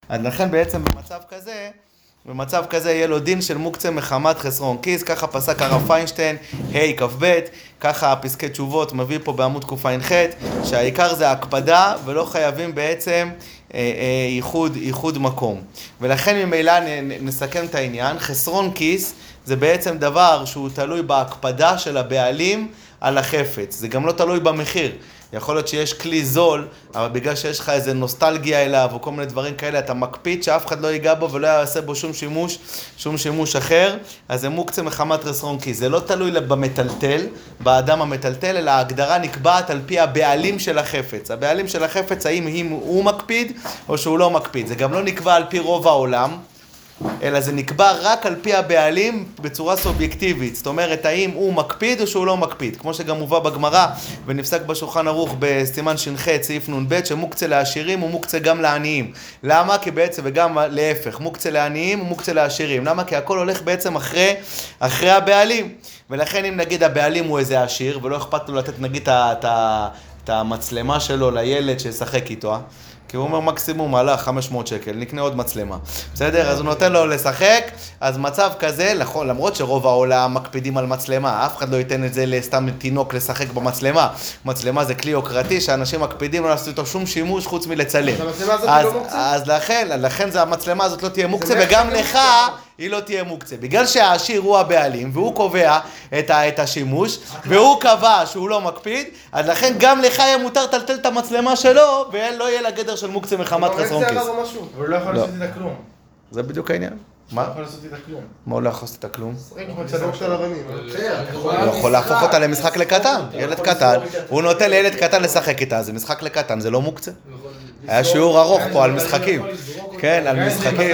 אז לכן בעצם במצב כזה יהיה לו דין של מוקצה מחמת חסרון כיס, ככה פסק הרב פיינשטיין, ה' כ"ב, ככה הפסקי תשובות מביא פה בעמוד קע"ח, שהעיקר זה ההקפדה ולא חייבים בעצם ייחוד מקום. ולכן ממילא נסכם את העניין, חסרון כיס זה בעצם דבר שהוא תלוי בהקפדה של הבעלים על החפץ, זה גם לא תלוי במחיר. יכול להיות שיש כלי זול, אבל בגלל שיש לך איזה נוסטלגיה אליו או כל מיני דברים כאלה, אתה מקפיד שאף אחד לא ייגע בו ולא יעשה בו שום שימוש אחר, אז זה מוקצה מחמת חסרון כיס. זה לא תלוי במטלטל, באדם המטלטל, אלא ההגדרה נקבעת על פי הבעלים של החפץ. הבעלים של החפץ, האם הוא מקפיד או שהוא לא מקפיד. זה גם לא נקבע על פי רוב העולם, אלא זה נקבע רק על פי הבעלים בצורה סובייקטיבית. זאת אומרת, האם הוא מקפיד או שהוא לא מקפיד. כמו שגם מובא בגמרא ונפסק בשולחן ערוך בסימן ש"ח סעיף נ"ב, שמוקצה לעשירים הוא מוקצה גם לעניים. למה? כי בעצם, וגם להפך, מוקצה לעניים הוא מוקצה לעשירים. למה? כי הכל הולך בעצם אחרי הבעלים. ולכן אם נגיד הבעלים הוא איזה עשיר, ולא אכפת לו לתת נגיד את המצלמה שלו לילד שישחק איתו, כי הוא אומר מקסימום עלה 500 שקל, נקנה עוד מצלמה. בסדר? אז הוא נותן לו לשחק, אז מצב כזה, למרות שרוב העולם מקפידים על מצלמה, אף אחד לא ייתן את זה לסתם תינוק לשחק במצלמה. מצלמה זה כלי יוקרתי שאנשים מקפידים לא לעשות איתו שום שימוש חוץ מלצלם. אז לכן המצלמה הזאת לא תהיה מוקצה, וגם לך היא לא תהיה מוקצה. בגלל שהעשיר הוא הבעלים, והוא קובע את השימוש, והוא קבע שהוא לא מקפיד, אז לכן גם לך יהיה מותר לטלטל את המצלמה שלו, ולא יהיה לגדר של מוקצה מחמת חסרון כיס. אבל לא יכול לעשות איתה כלום. זה בדיוק העניין. מה? לא יכול לעשות איתה כלום. מה הוא לא יכול לעשות איתה כלום? הוא לא יכול להפוך אותה למשחק לקטן. ילד קטן, הוא נותן לילד קטן לשחק איתה, זה משחק לקטן, זה לא מוקצה. היה שיעור ארוך פה על משחקים. כן, על משחקים.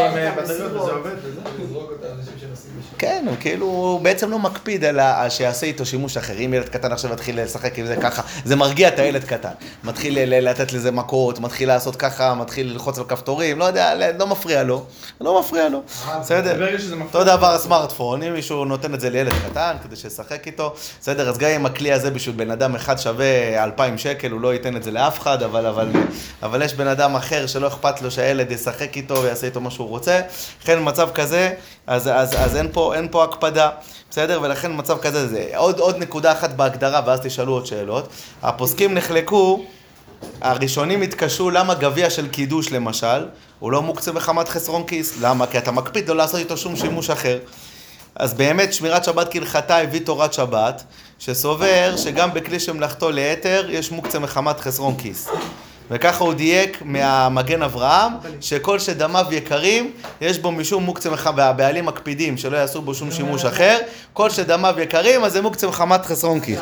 כן, הוא כאילו בעצם לא מקפיד אלא שיעשה איתו שימוש אחר. אם ילד קטן עכשיו מתחיל לשחק עם זה ככה, זה מרגיע את הילד קטן. מתחיל לתת לזה מכות, מתחיל לעשות ככה, מתחיל ללחוץ על כפתורים, לא יודע, לא מפריע לו. לא מפריע לו. בסדר? אותו דבר הסמארטפון, אם מישהו נותן את זה לילד קטן כדי שישחק איתו, בסדר? אז גם אם הכלי הזה בשביל בן אדם אחד שווה 2,000 שקל, הוא לא ייתן את זה לאף אחד, אבל יש בן אדם אחר שלא אכפת לו שהילד ישחק איתו ויעשה איתו מה שהוא רוצה. לכן במצב כזה, אז אין פה הקפדה, בסדר? ולכן במצב כזה זה עוד נקודה אחת בהגדרה, ואז תשאלו עוד שאלות. הפוסקים נחלקו, הראשונים התקשו למה גביע של קידוש למשל, הוא לא מוקצה מחמת חסרון כיס. למה? כי אתה מקפיד לא לעשות איתו שום שימוש אחר. אז באמת שמירת שבת כהלכתה הביא תורת שבת, שסובר שגם בכלי שמלאכתו ליתר יש מוקצה מחמת חסרון כיס. וככה הוא דייק מהמגן אברהם, שכל שדמיו יקרים, יש בו משום מוקצה מחמת, והבעלים מקפידים שלא יעשו בו שום שימוש אחר, כל שדמיו יקרים, אז זה מוקצה מחמת חסרון כיס.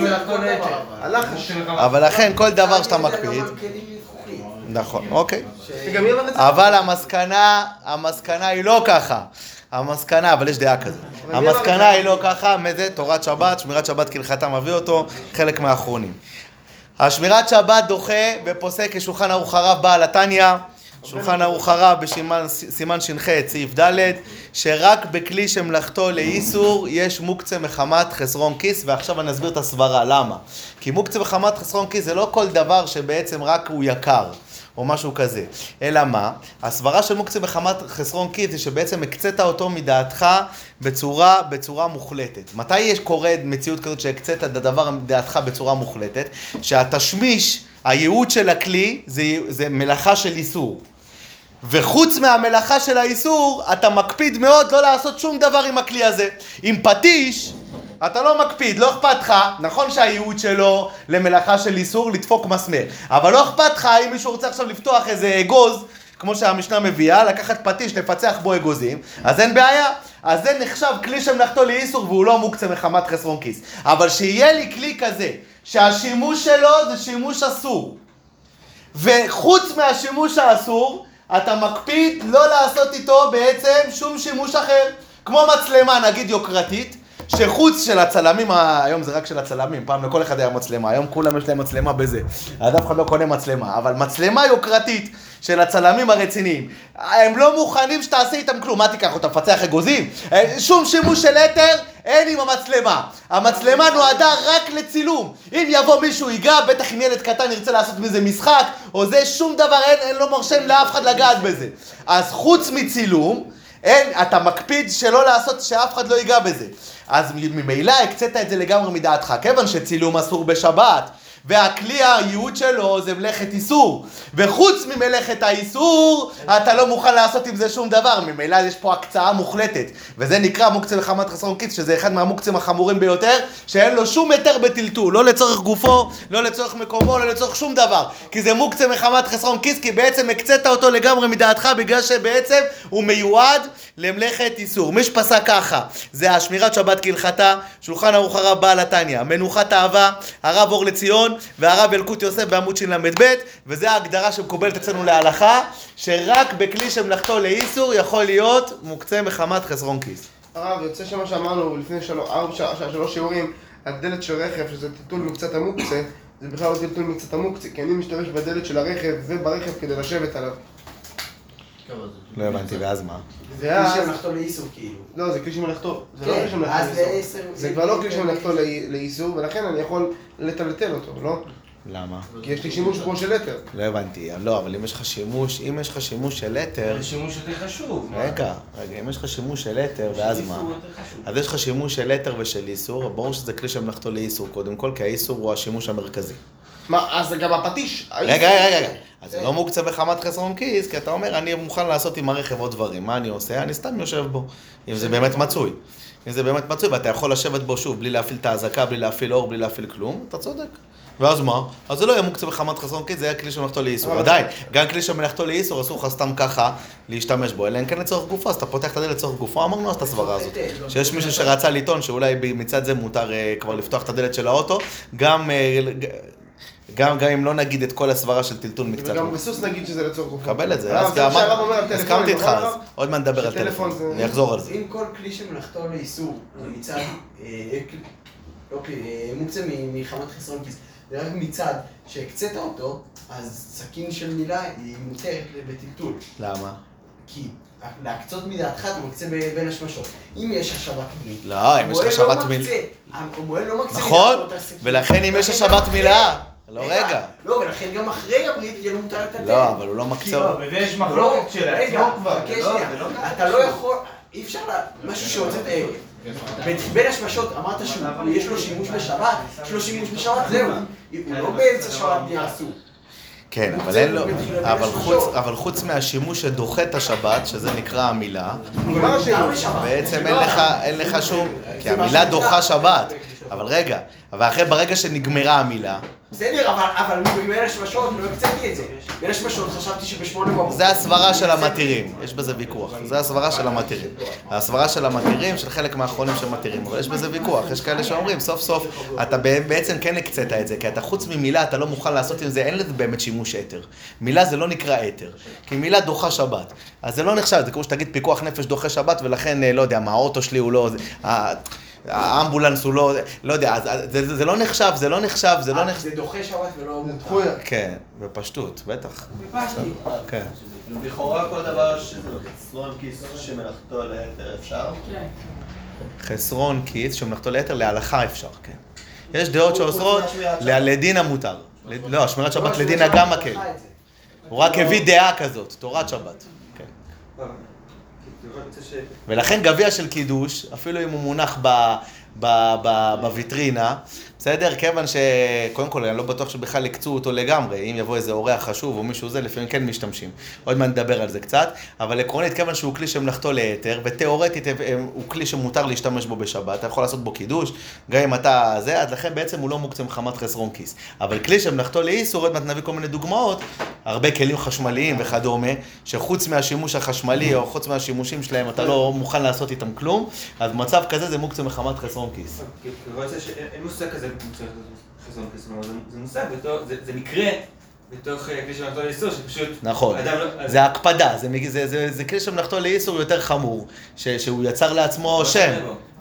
אבל לכן כל דבר שאתה מקפיד, נכון, אוקיי. אבל המסקנה היא לא ככה. אבל יש דעה כזאת. המסקנה היא לא ככה, מזה תורת שבת, שמירת שבת כהלכתה מביא אותו, חלק מהאחרונים. השמירת שבת דוחה ופוסק כשולחן ערוך הרב בעל התניא, שולחן ערוך הרב בסימן ש"ח סעיף ד', שרק בכלי שמלאכתו לאיסור יש מוקצה מחמת חסרון כיס. ועכשיו אני אסביר את הסברה, למה? כי מוקצה מחמת חסרון כיס זה לא כל דבר שבעצם רק הוא יקר או משהו כזה, אלא מה? הסברה של מוקצה מחמת חסרון כיס זה שבעצם הקצת אותו מדעתך בצורה מוחלטת. מתי יש קורה מציאות כזאת שהקצת את הדבר מדעתך בצורה מוחלטת? שהתשמיש, הייעוד של הכלי זה מלאכה של איסור. וחוץ מהמלאכה של האיסור, אתה מקפיד מאוד לא לעשות שום דבר עם הכלי הזה. עם פטיש, אתה לא מקפיד, לא אכפת לך, נכון שהייעוד שלו למלאכה של איסור לדפוק מסמר, אבל לא אכפת לך אם מישהו רוצה עכשיו לפתוח איזה אגוז, כמו שהמשנה מביאה, לקחת פטיש, לפצח בו אגוזים, אז אין בעיה. אז זה נחשב כלי שמלאכתו לאיסור והוא לא מוקצה מחמת חסרון כיס. אבל שיהיה לי כלי כזה, שהשימוש שלו זה שימוש אסור, וחוץ מהשימוש האסור, אתה מקפיד לא לעשות איתו בעצם שום שימוש אחר. כמו מצלמה, נגיד יוקרתית, שחוץ של הצלמים, היום זה רק של הצלמים, פעם לכל אחד היה מצלמה, היום כולם יש להם מצלמה בזה, אז אף אחד לא קונה מצלמה, אבל מצלמה יוקרתית של הצלמים הרציניים, הם לא מוכנים שתעשה איתם כלום. מה תיקח אותה, פצח אגוזים? שום שימוש של יתר, אין עם המצלמה. המצלמה נועדה רק לצילום. אם יבוא מישהו ייגע, בטח אם ילד קטן ירצה לעשות מזה משחק, או זה שום דבר, אין לו מרשם לאף אחד לגעת בזה. אז חוץ מצילום, אתה מקפיד שלא לעשות, שאף אחד לא ייגע בזה. אז ממילא הקצת את זה לגמרי מדעתך, כיוון שצילום אסור בשבת. והכלי הייעוד שלו זה מלאכת איסור. וחוץ ממלאכת האיסור, אתה לא מוכן לעשות עם זה שום דבר. ממילא יש פה הקצאה מוחלטת. וזה נקרא מוקצה מחמת חסרון כיס, שזה אחד מהמוקצים החמורים ביותר, שאין לו שום היתר בטלטול. לא לצורך גופו, לא לצורך מקומו, לא לצורך שום דבר. כי זה מוקצה מחמת חסרון כיס, כי בעצם הקצת אותו לגמרי מדעתך, בגלל שבעצם הוא מיועד למלאכת איסור. מי שפסק ככה, זה השמירת שבת כהלכתה, שולחן ערוך הרב בעל התניא, מנוחת אהבה, הרב אור לציון, והרב אלקוט יוסף בעמוד של"ב, וזה ההגדרה שמקובלת אצלנו להלכה, שרק בכלי שמלאכתו לאיסור יכול להיות מוקצה מחמת חסרון כיס. הרב, יוצא שמה שאמרנו לפני 3 שיעורים, הדלת של רכב, שזה טלטול מקצת המוקצה, זה בכלל לא טלטול מקצת המוקצה, כי אני משתמש בדלת של הרכב וברכב כדי לשבת עליו. לא הבנתי, ואז מה? זה כלי שמלאכתו לאיסור כאילו. לא, זה כלי שמלאכתו, זה לא כלי שמלאכתו לאיסור. זה כבר לא כלי שמלאכתו לאיסור, ולכן אני יכול לטלטל אותו, לא? למה? כי יש לי שימוש כמו של היתר. לא הבנתי, לא, אבל אם יש לך שימוש של היתר... זה שימוש יותר חשוב. רגע, אם יש לך שימוש של היתר, ואז מה? אז יש לך שימוש של היתר ושל איסור, ברור שזה כלי שמלאכתו לאיסור, קודם כל, כי האיסור הוא השימוש המרכזי. מה, אז זה גם הפטיש? רגע. אז זה לא מוקצה בחמת חסרון כיס, כי אתה אומר, אני מוכן לעשות עם הרכב עוד דברים. מה אני עושה? אני סתם יושב בו, אם זה באמת מצוי. אם זה באמת מצוי, ואתה יכול לשבת בו שוב, בלי להפעיל את ההזקה, בלי להפעיל אור, בלי להפעיל כלום, אתה צודק. ואז מה? אז זה לא יהיה מוקצה בחמת חסרון כיס, זה יהיה כלי שמלאכתו לאיסור. עדיין, גם כלי שמלאכתו לאיסור, אסור לך סתם ככה להשתמש בו, אלא אם כן לצורך גופו, אז אתה פותח את הדלת לצורך גופו, אמרנו אז את הסברה הזאת. שיש מישהו שרצה לטעון שאולי מצד זה מותר כבר לפתוח את הדלת של האוטו, גם אם לא נגיד את כל הסברה של טלטול מקצת. וגם בסוס נגיד שזה לצורך גופו. קבל את זה, אז הסכמתי איתך, אז עוד מעט נדבר על טלפון, אני אחזור על זה. אם כל כלי שמלאכתו לאיסור, מצד, מוקצה מחמת חסרון כיס, זה רק מצד שהקצת אותו, אז סכין של מילה היא מותרת בטלטול. למה? כי להקצות מדעתך אתה מקצה בין השמשות. אם יש השבת מילה. לא, אם יש השבת מילה. המועל לא מקצה. נכון, ולכן אם יש השבת מילה. לא, רגע. לא, ולכן גם אחרי הברית יהיה לו מותר לתת. לא, אבל הוא לא מקצה. ויש מחלוקת של עצמו כבר. אתה לא יכול, אי אפשר משהו שהוצאת בין השמשות, אמרת שיש לו שימוש בשבת, זהו. הוא לא באמצע שבת נהיה אסור. כן, אבל חוץ מהשימוש שדוחה את השבת, שזה נקרא המילה, בעצם אין לך שום, כי המילה דוחה שבת. אבל רגע, ברגע שנגמרה המילה... בסדר, אבל בין השמשות לא הקצתי את זה. בין השמשות חשבתי שב8 בבוקר. זה הסברה של המתירים, יש בזה ויכוח. זה הסברה של המתירים. הסברה של המתירים, של חלק מהאחרונים של מתירים. אבל יש בזה ויכוח. יש כאלה שאומרים, סוף סוף, אתה בעצם כן הקצת את זה, כי אתה חוץ ממילה, אתה לא מוכן לעשות עם זה, אין לזה באמת שימוש היתר. מילה זה לא נקרא היתר, כי מילה דוחה שבת. אז זה לא נחשב, זה כמו שתגיד פיקוח נפש דוחה שבת, ולכן, לא יודע, מה, האוטו שלי הוא לא... האמבולנס הוא לא יודע, זה לא נחשב. זה דוחה שבת ולא מותר. כן, בפשטות, בטח. בפשטות. כן. לכאורה כל דבר חסרון כיס שמלאכתו ליתר אפשר? כן. חסרון כיס שמלאכתו ליתר להלכה אפשר, כן. יש דעות שאוסרות לדין המותר. לא, שמירת שבת לדין גם מקל. הוא רק הביא דעה כזאת, תורת שבת. ולכן גביע של קידוש, אפילו אם הוא מונח בוויטרינה, בסדר? כיוון שקודם כל אני לא בטוח שבכלל יקצו אותו לגמרי, אם יבוא איזה אורח חשוב או מישהו זה, לפעמים כן משתמשים. עוד מעט נדבר על זה קצת, אבל עקרונית כיוון שהוא כלי שמלאכתו ליתר, ותיאורטית הוא כלי שמותר להשתמש בו בשבת, אתה יכול לעשות בו קידוש, גם אם אתה זה, אז לכן בעצם הוא לא מוקצה מחמת חסרון כיס. אבל כלי שמלאכתו לאיסור, עוד מעט נביא כל מיני דוגמאות, הרבה כלים חשמליים וכדומה, שחוץ מהשימוש החשמלי או חוץ מהשימושים שלהם אתה לא מוכן לעשות איתם כלום, אז במצב כזה זה מוקצה מחמת חסרון כיס. אין מושג כזה חסרון כיס, זה מושג, זה מקרה בתוך כלי שמלאכתו לאיסור, שפשוט... נכון, זה הקפדה, זה כלי שמלאכתו לאיסור יותר חמור, שהוא יצר לעצמו שם.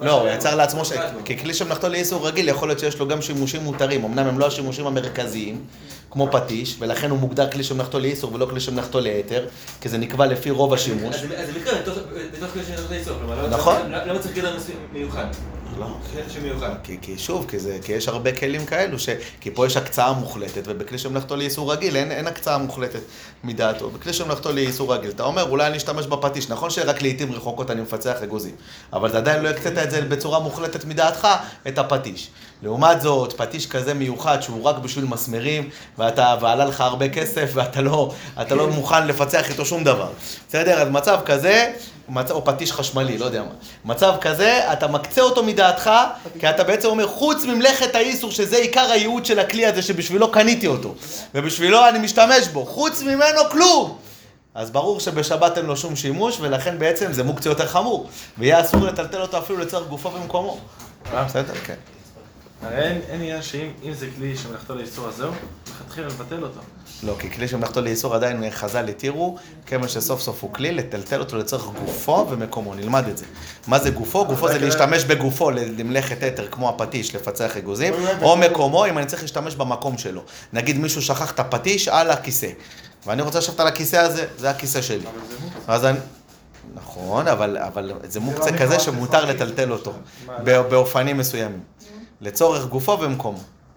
לא, הוא יצר לעצמו, כי כלי שמלאכתו לאיסור רגיל, יכול להיות שיש לו גם שימושים מותרים, אמנם הם לא השימושים המרכזיים, כמו פטיש, ולכן הוא מוגדר כלי שמלאכתו לאיסור ולא כלי שמלאכתו להיתר, כי זה נקבע לפי רוב השימוש. אז זה מקרה בתוך כלי שמלאכתו לאיסור, כלומר, נכון. למה צריך גדר מיוחד? לא. שמיוחד. כי שוב, כי יש הרבה כלים כאלו, כי פה יש הקצאה מוחלטת, ובכלי שמלאכתו לאיסור רגיל אין הקצאה מוחלטת מדעתו. בכלי שמלאכתו לאיסור רגיל, אתה אומר, אולי אני אשתמש בפטיש, נכון שרק לעיתים רחוקות אני מפצח אגוזים, אבל אתה עדיין לא הקצת את זה בצורה מוחלטת מדעתך, את הפטיש. לעומת זאת, פטיש כזה מיוחד שהוא רק בשביל מסמרים, ועלה לך הרבה כסף, ואתה לא מוכן לפצח איתו שום דבר. בסדר? אז מצב כזה, או פטיש חשמלי, לא יודע מה. מצב כזה, אתה מקצה אותו מדעתך, כי אתה בעצם אומר, חוץ ממלאכת האיסור, שזה עיקר הייעוד של הכלי הזה, שבשבילו קניתי אותו, ובשבילו אני משתמש בו, חוץ ממנו כלום. אז ברור שבשבת אין לו שום שימוש, ולכן בעצם זה מוקצה יותר חמור, ויהיה אסור לטלטל אותו אפילו לצורך גופו במקומו. בסדר? כן. אין עניין שאם זה כלי שמלאכתו לאיסור אז זהו, לכתחילה לבטל אותו. לא, כי כלי שמלאכתו לאיסור עדיין חז"ל התירו, כיוון שסוף סוף הוא כלי, לטלטל אותו לצורך גופו ומקומו, נלמד את זה. מה זה גופו? גופו זה להשתמש בגופו למלאכת יתר כמו הפטיש, לפצח אגוזים, או מקומו אם אני צריך להשתמש במקום שלו. נגיד מישהו שכח את הפטיש על הכיסא, ואני רוצה לשבת על הכיסא הזה, זה הכיסא שלי. אז אני... נכון, אבל זה מוקצה כזה שמותר לטלטל אותו, באופנים מסוימים. לצורך גופו ומקומו.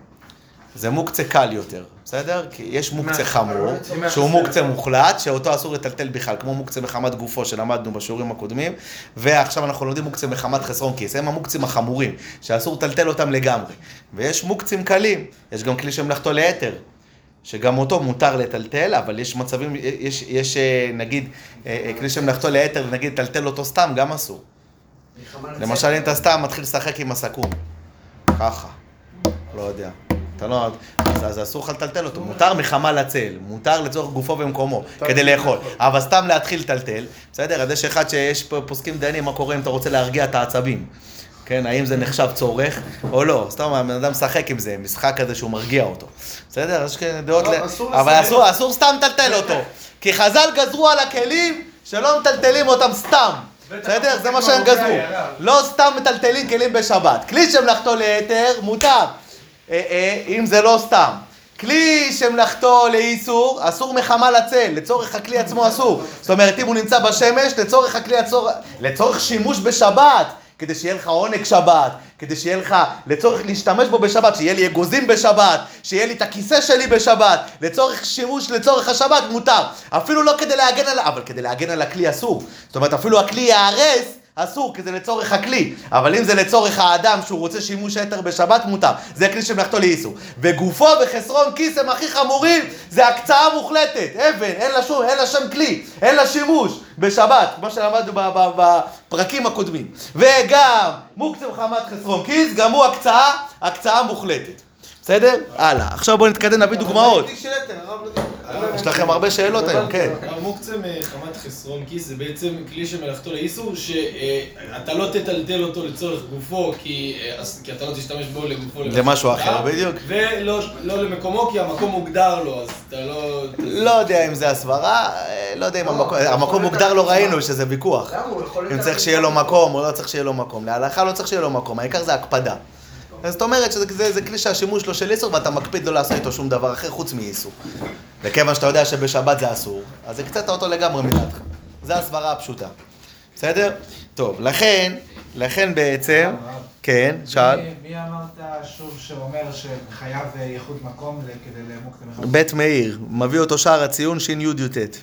זה מוקצה קל יותר, בסדר? כי יש מוקצה חמור, שהוא מוקצה מוחלט, שאותו אסור לטלטל בכלל, כמו מוקצה מחמת גופו שלמדנו בשיעורים הקודמים, ועכשיו אנחנו לומדים מוקצה מחמת חסרון כיס, הם המוקצים החמורים, שאסור לטלטל אותם לגמרי. ויש מוקצים קלים, יש גם כלי שמלאכתו ליתר, שגם אותו מותר לטלטל, אבל יש מצבים, יש נגיד, כלי שמלאכתו ליתר, נגיד, לטלטל אותו סתם, גם אסור. למשל, אם אתה סתם מתחיל לשחק עם הסכו"ם, ככה, לא יודע. אתה לא... אז אסור לך לטלטל אותו. מותר מחמה לצל, מותר לצורך גופו במקומו, כדי לאכול. אבל סתם להתחיל לטלטל, בסדר? אז יש אחד שיש פוסקים דיינים מה קורה אם אתה רוצה להרגיע את העצבים. כן, האם זה נחשב צורך או לא. סתם, הבן אדם משחק עם זה, משחק כזה שהוא מרגיע אותו. בסדר? יש דעות אבל אסור סתם לטלטל אותו. כי חז"ל גזרו על הכלים שלא מטלטלים אותם סתם. בסדר? זה מה שהם גזרו. לא סתם מטלטלים כלים בשבת. כלי שמלאכתו ליתר מותר. אם זה לא סתם. כלי שמלאכתו לאיסור, אסור מחמה לצל, לצורך הכלי עצמו אסור. זאת אומרת, אם הוא נמצא בשמש, לצורך הכלי לצורך שימוש בשבת, כדי שיהיה לך עונג שבת, כדי שיהיה לך, לצורך להשתמש בו בשבת, שיהיה לי אגוזים בשבת, שיהיה לי את הכיסא שלי בשבת, לצורך שימוש, לצורך השבת מותר. אפילו לא כדי להגן על, אבל כדי להגן על הכלי אסור. זאת אומרת, אפילו הכלי יערס, אסור, כי זה לצורך הכלי. אבל אם זה לצורך האדם שהוא רוצה שימוש יתר בשבת, מותר. זה כלי שמלאכתו לאיסור. וגופו וחסרון כיס הם הכי חמורים, זה הקצאה מוחלטת. אבן, אין לה שם כלי, אין לה שימוש בשבת, כמו שלמדנו בפרקים הקודמים. וגם מוקצה מחמת חסרון כיס, גם הוא הקצאה מוחלטת. בסדר? הלאה. עכשיו בואו נתקדם, נביא דוגמאות. יש לכם הרבה שאלות היום, כן. מוקצה מחמת חסרון כיס זה בעצם כלי שמלאכתו לאיסור, שאתה לא תטלטל אותו לצורך גופו, כי אתה לא תשתמש בו לגופו. זה משהו אחר, בדיוק. ולא למקומו, כי המקום מוגדר לו, אז אתה לא... לא יודע אם זה הסברה, לא יודע אם המקום מוגדר לא ראינו, שזה ויכוח. אם צריך שיהיה לו מקום או לא צריך שיהיה לו מקום. להלכה לא צריך שיהיה לו מקום, העיקר זה הקפדה. אז זאת אומרת שזה כלי שהשימוש לו של איסור, ואתה מקפיד לא לעשות איתו שום דבר אחר חוץ מאיסור. וכיוון שאתה יודע שבשבת זה אסור, אז הקצת אותו לגמרי מדעתך. זה הסברה הפשוטה. בסדר? טוב, לכן בעצם, כן, שאל. מי אמרת שוב שאומר שחייב ייחוד מקום כדי למוקצה מחמת? בית מאיר, מביא אותו שער הציון שין י' י' ט'.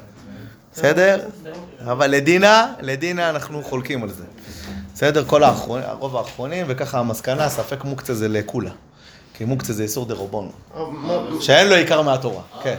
בסדר? אבל לדינה אנחנו חולקים על זה. בסדר? הרוב האחרונים, וככה המסקנה, ספק מוקצה זה לכולה. כי מוקצה זה איסור דרבנן. שאין לו עיקר מהתורה. כן.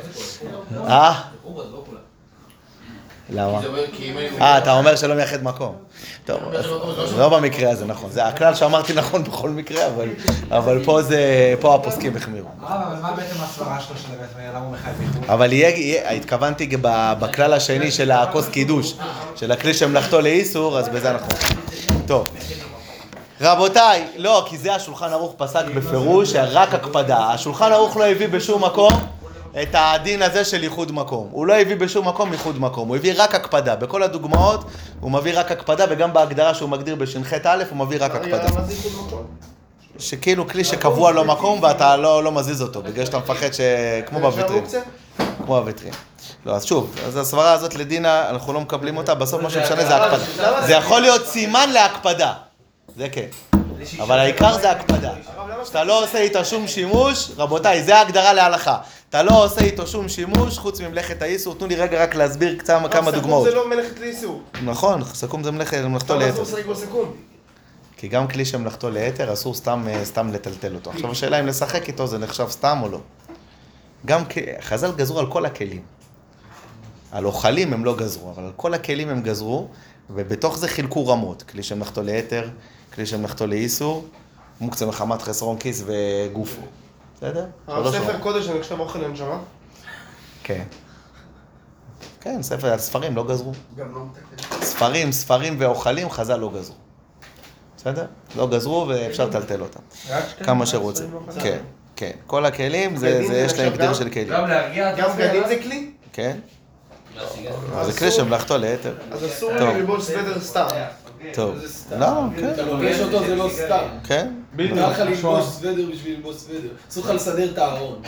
למה? אתה אומר שלא מייחד מקום. טוב, לא במקרה הזה, נכון. זה הכלל שאמרתי נכון בכל מקרה, אבל פה הפוסקים החמירו. אבל מה בעצם הסברה שלו של הבית מאיר? למה הוא מחייב ייחוד? אבל התכוונתי בכלל השני של הכוס קידוש, של הכלי שמלאכתו לאיסור, אז בזה אנחנו... טוב. רבותיי, לא, כי זה השולחן ערוך פסק בפירוש, שרק הקפדה. השולחן ערוך לא הביא בשום מקום את הדין הזה של ייחוד מקום. הוא לא הביא בשום מקום ייחוד מקום, הוא הביא רק הקפדה. בכל הדוגמאות הוא מביא רק הקפדה, וגם בהגדרה שהוא מגדיר בשנח' א' הוא מביא רק הקפדה. מה זה ייחוד מקום? שכאילו כלי שקבוע לו מקום ואתה לא מזיז אותו, בגלל שאתה מפחד כמו בוויטרין. כמו בוויטרין. לא, אז שוב, אז הסברה הזאת לדינה, אנחנו לא מקבלים אותה, בסוף מה שמשנה זה הקפדה. זה יכול להיות סימן להקפדה, זה כן. אבל העיקר זה הקפדה. שאתה לא עושה איתה שום שימוש, רבותיי, זה ההגדרה להלכה. אתה לא עושה איתו שום שימוש, חוץ ממלאכת האיסור. תנו לי רגע רק להסביר כמה דוגמאות. סכום זה לא מלאכת לאיסור. נכון, סכום זה מלאכתו למה ליתר. אסור לשחק בסכום? כי גם כלי שמלאכתו ליתר, אסור סתם לטלטל אותו. עכשיו השאלה אם לשחק איתו זה נחשב סתם או לא. גם חז"ל גזרו על כל הכלים. על אוכלים הם לא גזרו, אבל על כל הכלים הם גזרו, ובתוך זה חילקו רמות. כלי שמלאכתו ליתר, כלי שמלאכתו לאיסור, מוקצה מחמת חסרון כיס וגופו. בסדר? אבל ספר קודש זה נחשב אוכל לנשמה? כן. כן, ספרים לא גזרו. גם לא ספרים ואוכלים חז"ל לא גזרו. בסדר? לא גזרו ואפשר לטלטל אותם. כמה שרוצה. כן, כן. כל הכלים, יש להם גדיר של כלים. גם להרגיע... גם בגדים זה כלי? כן. זה כלי שמלאכתו ליתר. אז אסור לי ללבוש סוודר סתם. טוב. למה? כן. אתה לובש אותו זה לא סתם. כן. מותר לך ללבוש סוודר בשביל ללבוש סוודר. אסור לך לסדר את הארון.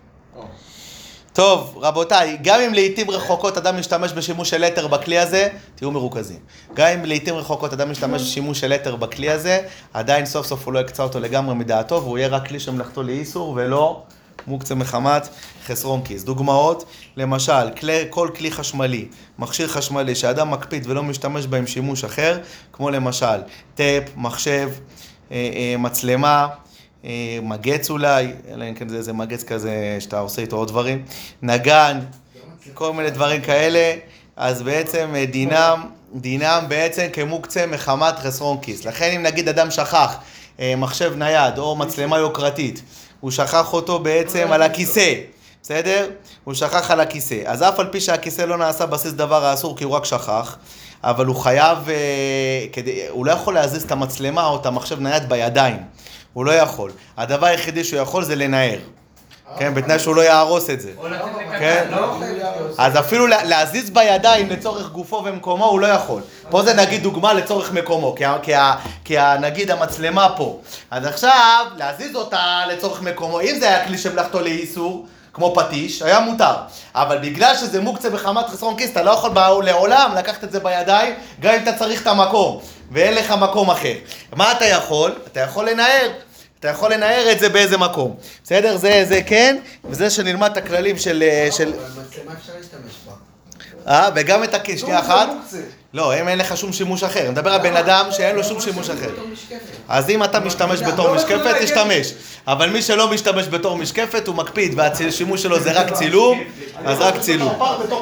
טוב, רבותיי, גם אם לעתים רחוקות אדם משתמש בשימוש של יתר בכלי הזה, תהיו מרוכזים. גם אם לעתים רחוקות אדם משתמש בשימוש של יתר בכלי הזה, עדיין סוף סוף הוא לא יקצה אותו לגמרי מדעתו, והוא יהיה רק כלי שמלאכתו לאיסור ולא מוקצה מחמת חסרון כיס. דוגמאות, למשל, כל כלי חשמלי, מכשיר חשמלי שאדם מקפיד ולא משתמש בהם שימוש אחר, כמו למשל טאפ, מחשב, מצלמה, מגץ אולי, אלא אם כן זה מגץ כזה שאתה עושה איתו עוד דברים, נגן, כל מיני דברים כאלה, אז בעצם דינם בעצם כמוקצה מחמת חסרון כיס. לכן אם נגיד אדם שכח מחשב נייד או מצלמה יוקרתית, הוא שכח אותו בעצם על הכיסא, בסדר? הוא שכח על הכיסא. אז אף על פי שהכיסא לא נעשה בסיס דבר האסור כי הוא רק שכח, אבל הוא חייב, הוא לא יכול להזיז את המצלמה או את המחשב נייד בידיים. הוא לא יכול. הדבר היחידי שהוא יכול זה לנער. כן, בתנאי שהוא לא יהרוס את זה. כן? אז אפילו להזיז בידיים לצורך גופו ומקומו הוא לא יכול. פה זה נגיד דוגמה לצורך מקומו, כי נגיד המצלמה פה. אז עכשיו, להזיז אותה לצורך מקומו, אם זה היה כלי שמלאכתו לאיסור, כמו פטיש, היה מותר. אבל בגלל שזה מוקצה בחמת חסרון כיס, אתה לא יכול לעולם לקחת את זה בידיים, גם אם אתה צריך את המקום, ואין לך מקום אחר. מה אתה יכול? אתה יכול לנער. אתה יכול לנער את זה באיזה מקום. בסדר? זה כן, וזה שנלמד את הכללים של... אבל מצלמה אפשר להשתמש בה. וגם את הכיס, שנייה אחת. לא, אין לך שום שימוש אחר. אני מדבר על בן אדם שאין לו שום שימוש אחר. אז אם אתה משתמש בתור משקפת, תשתמש. אבל מי שלא משתמש בתור משקפת, הוא מקפיד, והשימוש שלו זה רק צילום, אז רק צילום.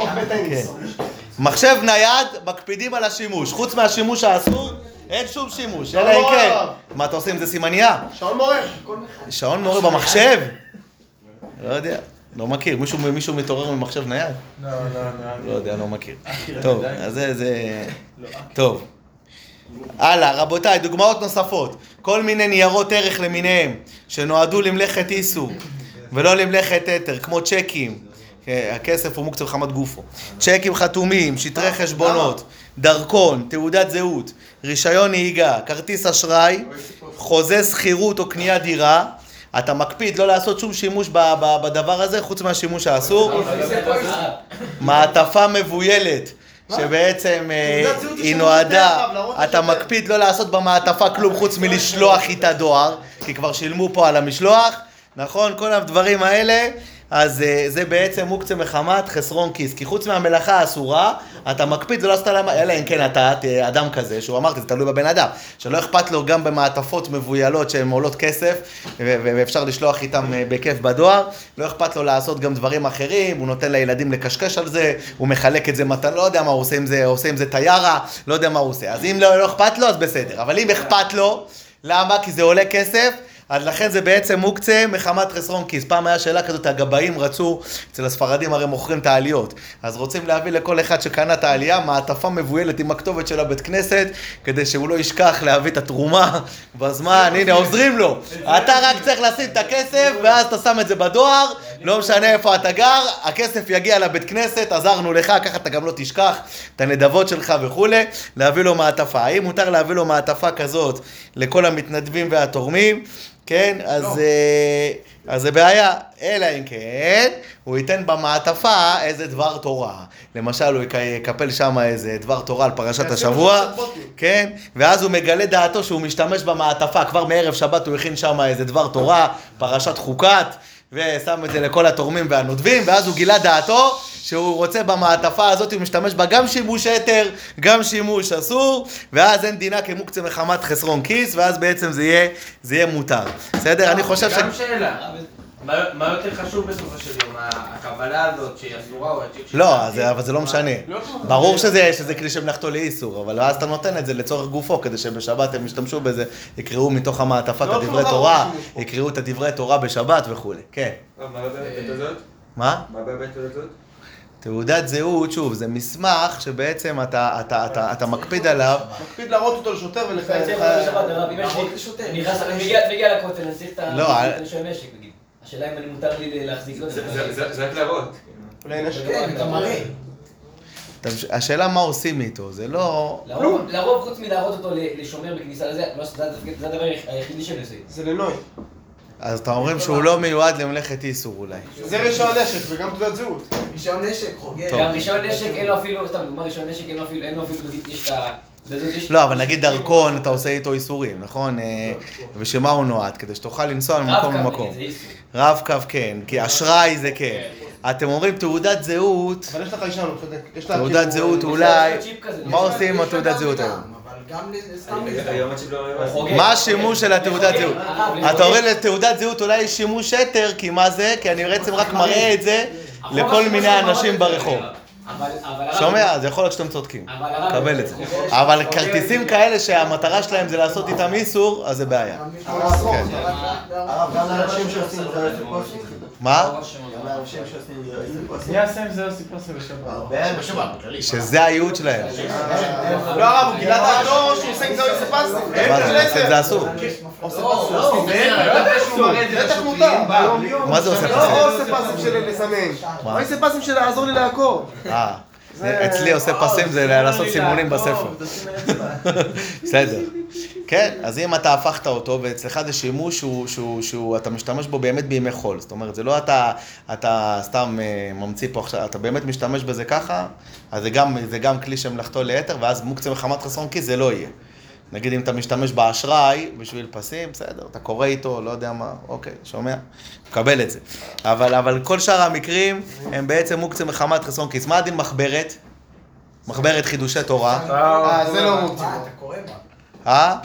מחשב נייד, מקפידים על השימוש. חוץ מהשימוש האסור, אין שום שימוש. אלא אם כן. מה אתה עושה עם זה סימנייה? שעון מורה. שעון מורה במחשב? לא יודע. לא מכיר. מישהו מתעורר ממחשב נייד? לא יודע, לא מכיר. טוב, אז זה... טוב. הלאה, רבותיי, דוגמאות נוספות. כל מיני ניירות ערך למיניהם, שנועדו למלאכת איסור, ולא למלאכת יתר, כמו צ'קים. הכסף הוא מוקצה בחמת גופו. צ'קים חתומים, שטרי חשבונות, דרכון, תעודת זהות, רישיון נהיגה, כרטיס אשראי, חוזה שכירות או קניית דירה. אתה מקפיד לא לעשות שום שימוש בדבר הזה, חוץ מהשימוש האסור. מעטפה מבוילת, שבעצם היא נועדה, אתה מקפיד לא לעשות במעטפה כלום חוץ מלשלוח איתה דואר, כי כבר שילמו פה על המשלוח, נכון? כל הדברים האלה, אז זה בעצם מוקצה מחמת חסרון כיס, כי חוץ מהמלאכה האסורה, אתה מקפיד לא לעשות למה, אלא אם כן אתה אדם כזה, שהוא אמרתי, זה תלוי בבן אדם, שלא אכפת לו גם במעטפות מבוילות שהן עולות כסף, ואפשר לשלוח איתם בכיף בדואר, לא אכפת לו לעשות גם דברים אחרים, הוא נותן לילדים לקשקש על זה, הוא מחלק את זה, לא יודע מה הוא עושה עם זה תיירה, לא יודע מה הוא עושה, אז אם לא אכפת לו, אז בסדר, אבל אם אכפת לו, למה? כי זה עולה כסף, אז לכן זה בעצם מוקצה מחמת חסרון כיס. פעם היה שאלה כזאת, הגבאים רצו, אצל הספרדים הרי מוכרים את העליות, אז רוצים להביא לכל אחד שקנה את העלייה, מעטפה מבוילת עם הכתובת של הבית כנסת, כדי שהוא לא ישכח להביא את התרומה בזמן, הנה עוזרים לו. אתה רק צריך לשים את הכסף, ואז אתה שם את זה בדואר, לא משנה איפה אתה גר, הכסף יגיע לבית כנסת, עזרנו לך, ככה אתה גם לא תשכח את הנדבות שלך וכו', להביא לו מעטפה. האם מותר להביא לו מעטפה כזאת לכל המתנדבים והתורמים? כן, אז זה בעיה, אלא אם כן, הוא ייתן במעטפה איזה דבר תורה. למשל, הוא יקפל שם איזה דבר תורה על פרשת השבוע, כן, ואז הוא מגלה דעתו שהוא משתמש במעטפה, כבר מערב שבת הוא הכין שם איזה דבר תורה, פרשת חוקת, ושם את זה לכל התורמים והנודבים, ואז הוא גילה דעתו שהוא רוצה במעטפה הזאת, הוא משתמש בה גם שימוש יתר, גם שימוש אסור, ואז אין דינה כמוקצה מחמת חסרון כיס, ואז בעצם זה יהיה מותר. בסדר? אני חושב גם שאלה, מה יותר חשוב בסופו של יום? הקבלה הזאת שהיא אסורה או לא, אבל זה לא משנה. ברור שזה כלי שמלאכתו לאיסור, אבל אז אתה נותן את זה לצורך גופו, כדי שבשבת הם ישתמשו בזה, יקראו מתוך המעטפה את הדברי תורה, יקראו את הדברי תורה בשבת וכו'. כן. מה בבית הזאת? מה? מה בבית הזאת? תעודת זהות, שוב, זה מסמך שבעצם אתה מקפיד עליו. מקפיד להראות אותו לשוטר ולחייב. מגיע לכותל, אני צריך את הרישיון נשק, נגיד. השאלה אם אני מותר לי להחזיק לו. זה רק להראות. אולי נשק. אתה מראה. השאלה מה עושים איתו, זה לא... לרוב חוץ מלהראות אותו לשומר בכניסה לזה, זה הדבר היחידי שאני עושה. זה לנוי. אז אתה אומרים שהוא לא מיועד למלאכת איסור אולי. זה רישיון נשק וגם תעודת זהות. רישיון נשק, חוגג. גם רישיון נשק אין לו אפילו, סתם דוגמה רישיון נשק אין לו אפילו, יש את ה... לא, אבל נגיד דרכון, אתה עושה איתו איסורים, נכון? ושמה הוא נועד? כדי שתוכל לנסוע ממקום למקום. רב קו כן, כי אשראי זה כן. אתם אומרים תעודת זהות... אבל יש לך אישה, הוא צודק. תעודת זהות אולי... מה עושים עם התעודת זהות היום? מה השימוש של התעודת זהות? אתה אומר לתעודת זהות אולי יש שימוש יתר, כי מה זה? כי אני בעצם רק מראה את זה לכל מיני אנשים ברחוב. שומע? אז יכול להיות שאתם צודקים, קבל את זה. אבל כרטיסים כאלה שהמטרה שלהם זה לעשות איתם איסור, אז זה בעיה. גם לאנשים שעושים את זה מה? מי יעשה עם זה סיפוסים בשבת? שזה הייעוד שלהם. לא הרב, הוא גילה דעתו שהוא עושה עם זה עושה פסים. מה זה? עושה את זה אסור. עושה פסים. בטח מותר. מה זה עושה לא פסים? עושה פסים של לסמן. הוא עושה פסים של לעזור לי לעקור. אצלי עושה פסים זה לעשות סימונים בספר. בסדר. כן, אז אם אתה הפכת אותו ואצלך זה שימוש שאתה משתמש בו באמת בימי חול, זאת אומרת, זה לא אתה סתם ממציא פה עכשיו, אתה באמת משתמש בזה ככה, אז זה גם כלי שמלאכתו ליתר, ואז מוקצה מחמת חסרון כיס זה לא יהיה. נגיד אם אתה משתמש באשראי בשביל פסים, בסדר, אתה קורא איתו, לא יודע מה, אוקיי, שומע? מקבל את זה. אבל כל שאר המקרים הם בעצם מוקצה מחמת חסרון כיס. מה הדין מחברת? מחברת חידושי תורה. זה לא מוקצה. אתה קורא בה.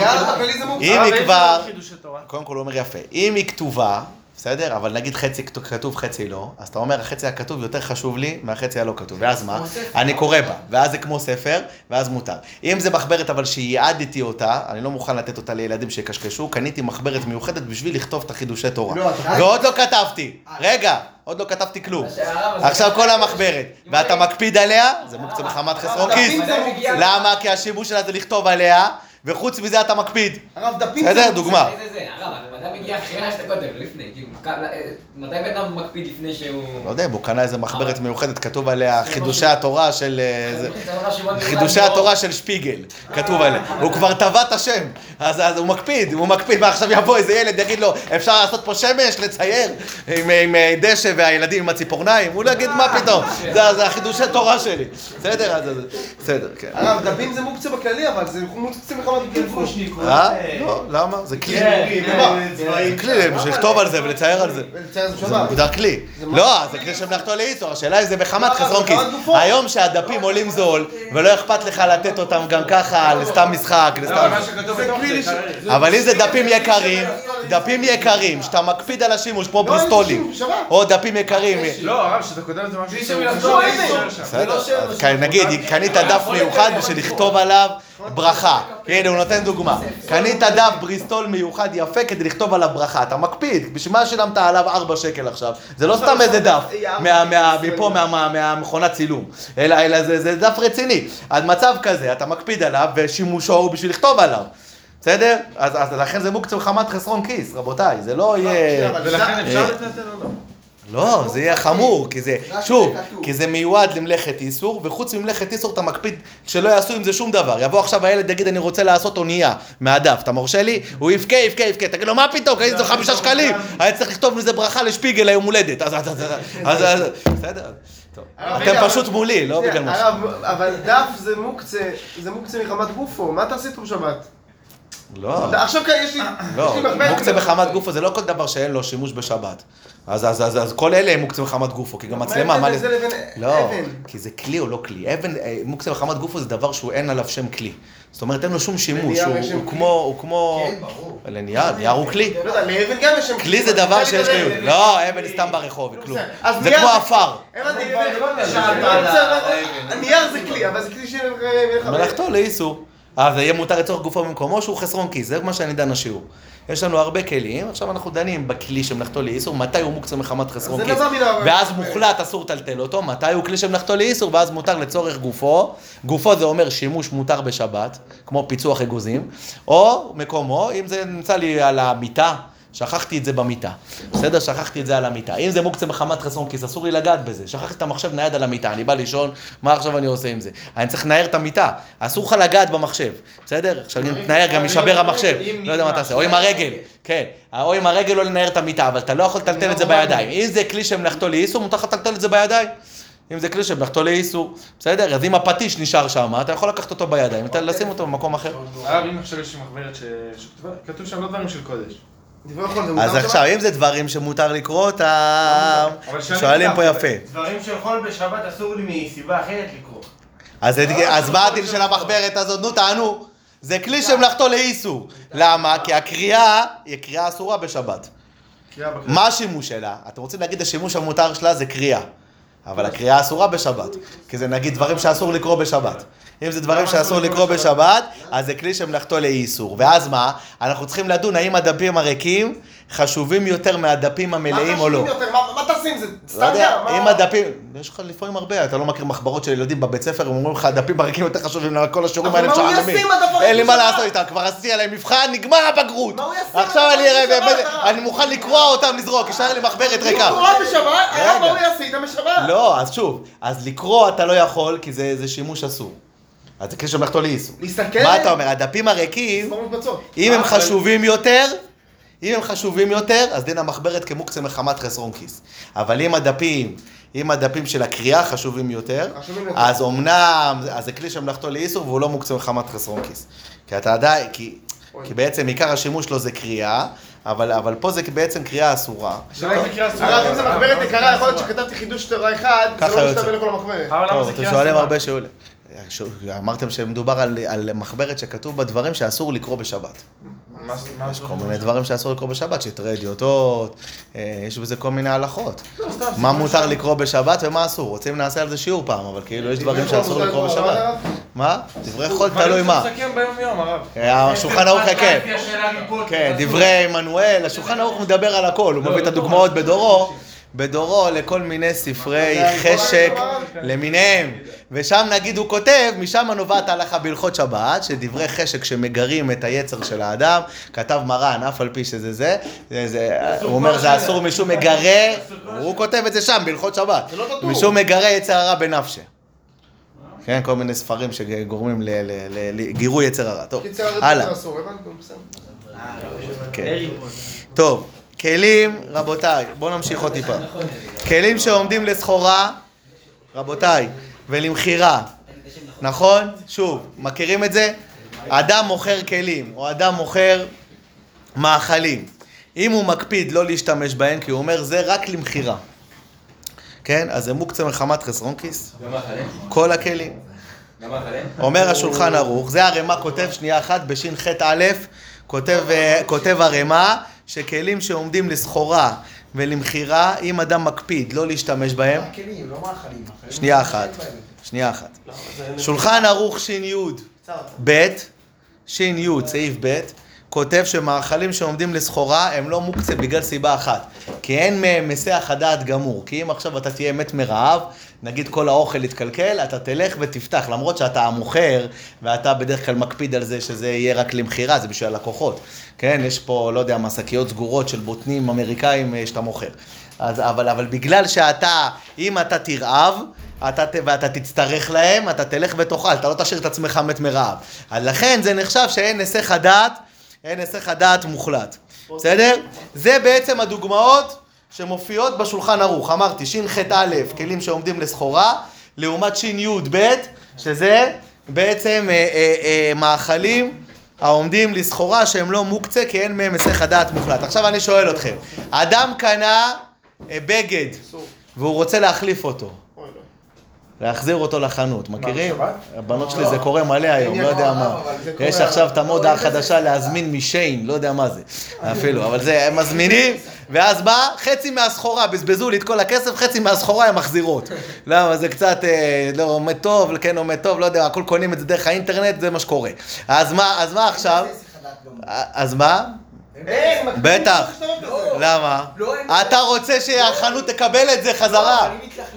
אם היא כבר, קודם כל הוא אומר יפה, אם היא כתובה, בסדר? אבל נגיד חצי כתוב, חצי לא, אז אתה אומר, החצי הכתוב יותר חשוב לי מהחצי הלא כתוב, ואז מה? אני קורא בה, ואז זה כמו ספר, ואז מותר. אם זה מחברת אבל שיעדתי אותה, אני לא מוכן לתת אותה לילדים שיקשקשו, קניתי מחברת מיוחדת בשביל לכתוב את החידושי תורה. ועוד לא כתבתי, רגע, עוד לא כתבתי כלום. עכשיו כל המחברת, ואתה מקפיד עליה, זה מוקצה מחמת חסרון כיס. למה? כי השימוש שלה זה לכתוב עליה, וחוץ מזה אתה מקפיד. הרב דפים בסדר, דוגמה. הרב, מתי מגיע אחרי מה שאתה כותב, לא לפני, מתי בן אדם מקפיד לפני שהוא... לא יודע, הוא קנה איזה מחברת מיוחדת, כתוב עליה חידושי התורה של... חידושי התורה של שפיגל, כתוב עליה. הוא כבר טבע את השם, אז הוא מקפיד, ועכשיו יבוא איזה ילד, יגיד לו, אפשר לעשות פה שמש, לצייר, עם דשא והילדים עם הציפורניים, הוא לא יגיד מה פתאום, זה החידושי תורה שלי. בסדר? בסדר, כן. הרב, דפים זה מוקצה בכללי, אבל זה מוקצה מחמת גלפוש. לא, למה? זה כלי. זה כלי, בשביל לכתוב על זה ולצייר על זה. זה מוגדר כלי. לא, זה כלי שמלאכתו לאיסור, השאלה אם זה מחמת חסרון כיס. היום שהדפים עולים זול, ולא אכפת לך לתת אותם גם ככה לסתם משחק, אבל אם זה דפים יקרים, שאתה מקפיד על השימוש, כמו בריסטולים, או דפים יקרים. לא, הרב, שאתה כותב את זה משהו בסדר, נגיד, קנית דף מיוחד בשביל לכתוב עליו ברכה. הנה, הוא נותן דוגמה. קנית דף בריסטול מיוחד יפה כדי לכתוב עליו ברכה. אתה מקפיד, בשביל מה שילמת עליו 4 שקל עכשיו? זה לא סתם איזה דף, מפה, מהמכונת צילום. אלא זה דף רציני. אז מצב כזה, אתה מקפיד עליו, ושימושו הוא בשביל לכתוב עליו. בסדר? אז לכן זה מוקצה מחמת חסרון כיס, רבותיי. זה לא יהיה... ולכן אפשר לתנתן או לא? לא, זה יהיה חמור, כי זה, שוב, כי זה מיועד למלאכת איסור, וחוץ ממלאכת איסור אתה מקפיד שלא יעשו עם זה שום דבר. יבוא עכשיו הילד, יגיד, אני רוצה לעשות אונייה מהדף, אתה מרשה לי? הוא יבכה, תגיד לו, מה פתאום? קניתי זה 5 שקלים, היה צריך לכתוב מזה ברכה לשפיגל היום הולדת, אז, בסדר. אתם פשוט מולי, לא בגלל משהו. אבל דף זה מוקצה מחמת גופו, מה אתה עשית בשבת? לא. עכשיו יש לי... לא, מוקצה מחמת גופו זה לא כל דבר שאין לו שימוש בשבת. אז כל אלה הם מוקצה מחמת גופו, כי גם מצלמה... מה זה לבין לא, אבן? כי זה כלי או לא כלי. אבן, מוקצה מחמת גופו זה דבר שהוא אין עליו שם כלי. זאת אומרת, אין לו שום שימוש, הוא כמו... כן, ברור. לנייר, נייר הוא כלי. לא יודע, לאבן גם יש שם כלי. כלי זה דבר שיש לי... לא, אבן היא סתם ברחוב, כלום. זה כמו עפר. הנייר זה כלי, אבל זה כלי שאין לך... מלאכתו לאיסור. אז זה יהיה מותר לצורך גופו במקומו שהוא חסרון כיס, זה מה שאני דן השיעור. יש לנו הרבה כלים, עכשיו אנחנו דנים בכלי שמלאכתו לאיסור, מתי הוא מוקצה מחמת חסרון כיס, ואז מוחלט אסור לטלטל אותו, מתי הוא כלי שמלאכתו לאיסור, ואז מותר לצורך גופו, גופו זה אומר שימוש מותר בשבת, כמו פיצוח אגוזים, או מקומו, אם זה נמצא לי על המיטה, שכחתי את זה במיטה, בסדר? שכחתי את זה על המיטה. אם זה מוקצה מחמת חסרון כיס, אסור לי לגעת בזה. שכחתי את המחשב נייד על המיטה, אני בא לישון, מה עכשיו אני עושה עם זה? אני צריך לנער את המיטה, אסור לך לגעת במחשב, בסדר? עכשיו אני מתנער, גם יישבר המחשב, לא יודע מה תעשה, או עם הרגל, כן, או עם הרגל לא לנער את המיטה, אבל אתה לא יכול לטלטל את זה בידיים. אם זה כלי שמלאכתו לאיסור, מותר לך לטלטל את זה בידיים. אם זה כלי שמלאכתו לאיסור, בסדר? אז אם הפטיש נשאר שם, אתה יכול לקחת אותו בידיים, לשים אותו במקום אחר. הרב, אם עכשיו יש מחברת שכתוב שם לא דברים של קודש. אז עכשיו, אם זה דברים שמותר לקרוא אותם, שואלים פה יפה. דברים שיכול בשבת אסור לי מסיבה אחרת לקרוא. אז מה הדין של המחברת הזאת? נו, תענו. זה כלי שמלאכתו לאיסור. למה? כי הקריאה היא קריאה אסורה בשבת. מה השימוש שלה? אתם רוצים להגיד השימוש המותר שלה זה קריאה. אבל הקריאה אסורה בשבת. כי זה נגיד דברים שאסור לקרוא בשבת. אם זה דברים שאסור לקרוא בשבת, אז זה כלי שמלאכתו לאיסור. ואז מה? אנחנו צריכים לדון האם הדפים הריקים חשובים יותר מהדפים המלאים או לא. מה חשובים יותר? מה תעשי עם זה? לא יודע, אם הדפים... יש לך לפעמים הרבה, אתה לא מכיר מחברות של ילדים בבית ספר, הם אומרים לך, הדפים הריקים יותר חשובים לכל השיעורים האלה אבל מה הוא ישים הדפים? אין לי מה לעשות איתם, כבר עשיתי עליהם מבחן, נגמר הבגרות. מה הוא ישים? עכשיו אני מוכן לקרוע אותם, לזרוק, ישאר לי מחברת ריקה. לקרוא בשבת? מה הוא יעשה איתם בשבת? לא, אז שוב, אז לקרוא אתה לא יכול, כי זה שימוש אסור. אז זה כלי שמלאכתו לאיסור. להסתכל? מה אתה אומר? הדפים הריקים, אם הם חשובים יותר, אז דין המחברת כמוקצה מחמת חסרון כיס. אבל אם הדפים של הקריאה חשובים יותר, אז אומנם, אז זה כלי שמלאכתו לאיסור והוא לא מוקצה מחמת חסרון כיס. כי אתה עדיין, כי בעצם עיקר השימוש לו זה קריאה, אבל פה זה בעצם קריאה אסורה. הרב, אם זה מחברת יקרה, יכול להיות שכתבתי חידוש תורה אחד, זה לא משתווה לכל המחברת. טוב, אתם שואלים הרבה שאולים. אמרתם שמדובר על מחברת שכתוב בה דברים שאסור לקרוא בשבת. יש כל מיני דברים שאסור לקרוא בשבת, שטרי אדיוטות, יש בזה כל מיני הלכות. מה מותר לקרוא בשבת ומה אסור? רוצים נעשה על זה שיעור פעם, אבל כאילו יש דברים שאסור לקרוא בשבת. מה? דברי חול תלוי מה. דברים שתסכם ביום יום, הרב. השולחן ערוך, כן. כן, דברי עמנואל, השולחן ערוך מדבר על הכל, הוא מביא את הדוגמאות בדורו לכל מיני ספרי חשק למיניהם. ושם נגיד הוא כותב, משם נובעת ההלכה בהלכות שבת, שדברי חשק שמגרים את היצר של האדם, כתב מרן, אף על פי שזה זה, הוא אומר זה אסור משום מגרה, הוא כותב את זה שם בהלכות שבת, משום מגרה יצר הרע בנפשה. כן, כל מיני ספרים שגורמים לגירוי יצר הרע. טוב, הלאה. טוב. כלים, רבותיי, בואו נמשיך עוד טיפה. כלים שעומדים לסחורה, רבותיי, ולמחירה. נכון? שוב, מכירים את זה? אדם מוכר כלים, או אדם מוכר מאכלים. אם הוא מקפיד לא להשתמש בהם, כי הוא אומר, זה רק למחירה. כן? אז זה מוקצה מחמת חסרון כיס. כל הכלים. אומר השולחן ערוך, זה הרמ"א כותב שנייה אחת בשין ח' א', כותב הרמ"א, שכלים שעומדים לסחורה ולמחירה, אם אדם מקפיד לא להשתמש בהם. כלים, לא מאכלים. שנייה אחת. שולחן ערוך שין י', ב', שין י' סעיף ב', כותב שמאכלים שעומדים לסחורה הם לא מוקצה בגלל סיבה אחת. כי אין מהם מסח הדעת גמור. כי אם עכשיו אתה תהיה מת מרעב, נגיד כל האוכל יתקלקל, אתה תלך ותפתח. למרות שאתה המוכר, ואתה בדרך כלל מקפיד על זה שזה יהיה רק למחירה, זה בשביל הלקוחות. כן, יש פה, לא יודע, מסקיות סגורות של בוטנים אמריקאים שאתה מוכר. אבל בגלל שאתה, אם אתה תרעב, ואתה תצטרך להם, אתה תלך ותאכל, אתה לא תשאיר את עצמך מת מרעב. אז לכן זה נחשב שאין נסח הדעת, אין נסח הדעת מוחלט. בסדר? זה בעצם הדוגמאות שמופיעות בשולחן ערוך. אמרתי, שין ח' א', כלים שעומדים לסחורה, לעומת שין י' ב', שזה בעצם מאכלים העומדים לסחורה שהם לא מוקצה, כי אין מהם נסח הדעת מוחלט. עכשיו אני שואל אתכם, אדם קנה בגד, והוא רוצה להחליף אותו. להחזיר אותו לחנות, מכירים? הבנות שלי זה קורה מלא היום, לא יודע מה. יש עכשיו את המודה החדשה להזמין משיין, לא יודע מה זה אפילו, אבל זה, הם מזמינים, ואז מה? חצי מהסחורה, בזבזו לי את כל הכסף, חצי מהסחורה הם מחזירות. למה? זה קצת לא עומד טוב, כן עומד טוב, לא יודע, הכל קונים את זה דרך האינטרנט, זה מה שקורה. אז מה עכשיו? אז מה? בטח. למה? אתה רוצה שהחנות תקבל את זה חזרה.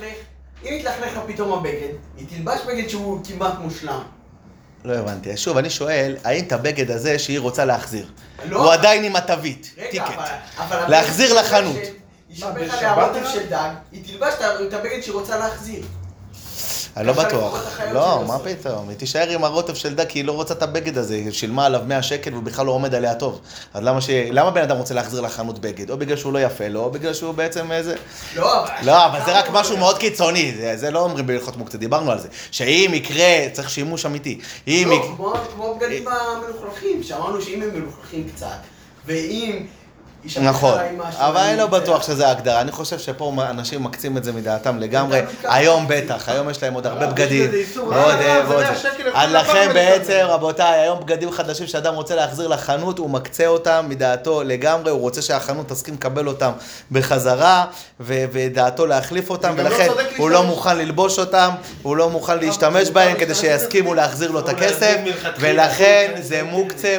אם יתלכלך פתאום הבגד, היא תלבש בגד שהוא כמעט מושלם. לא הבנתי. שוב, אני שואל, האם את הבגד הזה שהיא רוצה להחזיר? הוא עדיין עם התווית, טיקט. להחזיר לחנות. היא שפך עליה רוטף של דג, היא תלבש את הבגד שהיא רוצה להחזיר. אני לא בטוח. לא, מה פתאום? היא תישאר עם הרוטף של דג כי היא לא רוצה את הבגד הזה. היא שילמה עליו 100 שקל והוא בכלל לא עומד עליה טוב. אז למה בן אדם רוצה להחזיר לחנות בגד? או בגלל שהוא לא יפה לו, או בגלל שהוא בעצם איזה... לא, אבל זה רק משהו מאוד קיצוני. זה לא אומרים בהלכות מוקצה, דיברנו על זה. שאם יקרה, צריך שימוש אמיתי. לא, כמו בגדים המלוכלכים, שאמרנו שאם הם מלוכלכים קצת, ואם... נכון, אבל אני לא בטוח שזה ההגדרה, אני חושב שפה אנשים מקצים את זה מדעתם לגמרי, היום בטח, היום יש להם עוד הרבה בגדים, ועוד זה. אז לכן בעצם, רבותיי, היום בגדים חדשים שאדם רוצה להחזיר לחנות, הוא מקצה אותם מדעתו לגמרי, הוא רוצה שהחנות תסכים לקבל אותם בחזרה, ודעתו להחליף אותם, ולכן הוא לא מוכן ללבוש אותם, הוא לא מוכן להשתמש בהם כדי שיסכימו להחזיר לו את הכסף, ולכן זה מוקצה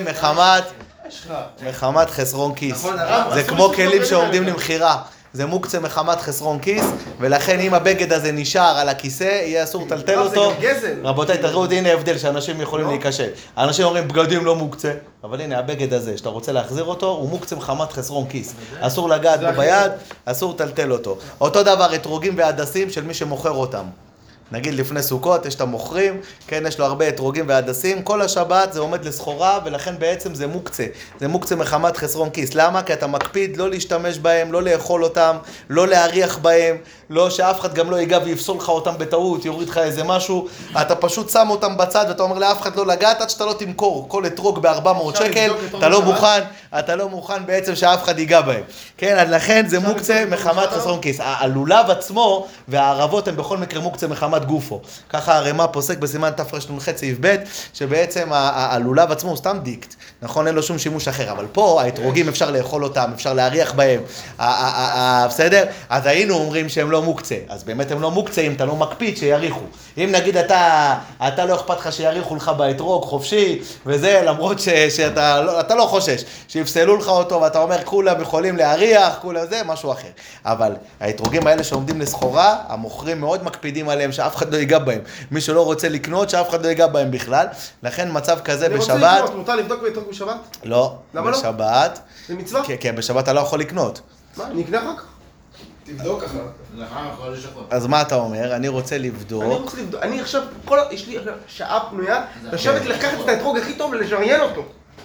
מחמת חסרון כיס. זה כמו כלים שעומדים למחירה. זה מוקצה מחמת חסרון כיס, ולכן אם הבגד הזה נשאר על הכיסא, יהיה אסור לטלטל אותו. רבותיי, תראו, הנה ההבדל שאנשים יכולים להיכשל. אנשים אומרים, בגדים לא מוקצה, אבל הנה הבגד הזה, שאתה רוצה להחזיר אותו, הוא מוקצה מחמת חסרון כיס. אסור לגעת בו ביד, אסור לטלטל אותו. אותו דבר, אתרוגים והדסים של מי שמוכר אותם. נגיד לפני סוכות, יש את המוכרים, כן, יש לו הרבה אתרוגים והדסים, כל השבת זה עומד לסחורה, ולכן בעצם זה מוקצה. זה מוקצה מחמת חסרון כיס. למה? כי אתה מקפיד לא להשתמש בהם, לא לאכול אותם, לא להריח בהם, לא שאף אחד גם לא ייגע ויפסול לך אותם בטעות, יוריד לך איזה משהו, אתה פשוט שם אותם בצד ואתה אומר לאף אחד לא לגעת עד שאתה לא תמכור כל אתרוג ב-400 שקל, אתה לא מוכן בעצם שאף אחד ייגע בהם. כן, אז לכן זה מוקצה מחמת חסרון כיס. הלולב עצמו והערבות הם בכל מקרה מוקצה מחמת גופו. ככה הרמ"א פוסק בסימן תרנ"ח סעיף ב' שבעצם הלולב עצמו הוא סתם דיקט, נכון? אין לו שום שימוש אחר, אבל פה האתרוגים אפשר לאכול אותם, אפשר להריח בהם, בסדר? אז היינו אומרים שהם לא מוקצה, אז באמת הם לא מוקצה אם אתה לא מקפיד שיריחו. אם נגיד אתה לא אכפת לך שיריחו לך באתרוג חופשי וזה, למרות שאתה לא חושש שיפסלו לך אותו ואתה אומר כולם יכולים להריח, כולם זה, משהו אחר. אבל האתרוגים האלה שעומדים לסחורה, המוכרים מאוד מקפידים עליהם שאף אחד לא ייגע בהם. מי שלא רוצה לקנות, שאף אחד לא ייגע בהם בכלל. לכן מצב כזה בשבת... אני רוצה לקנות, מותר לבדוק באתרוג בשבת? לא, בשבת... זה מצווה? כן, בשבת אתה לא יכול לקנות. מה, אני אקנה אחר כך? תבדוק אחר. אז מה אתה אומר? אני רוצה לבדוק. אני עכשיו, יש לי שעה פנויה, לשבת לקחת את האתרוג הכי טוב ולשריין אותו.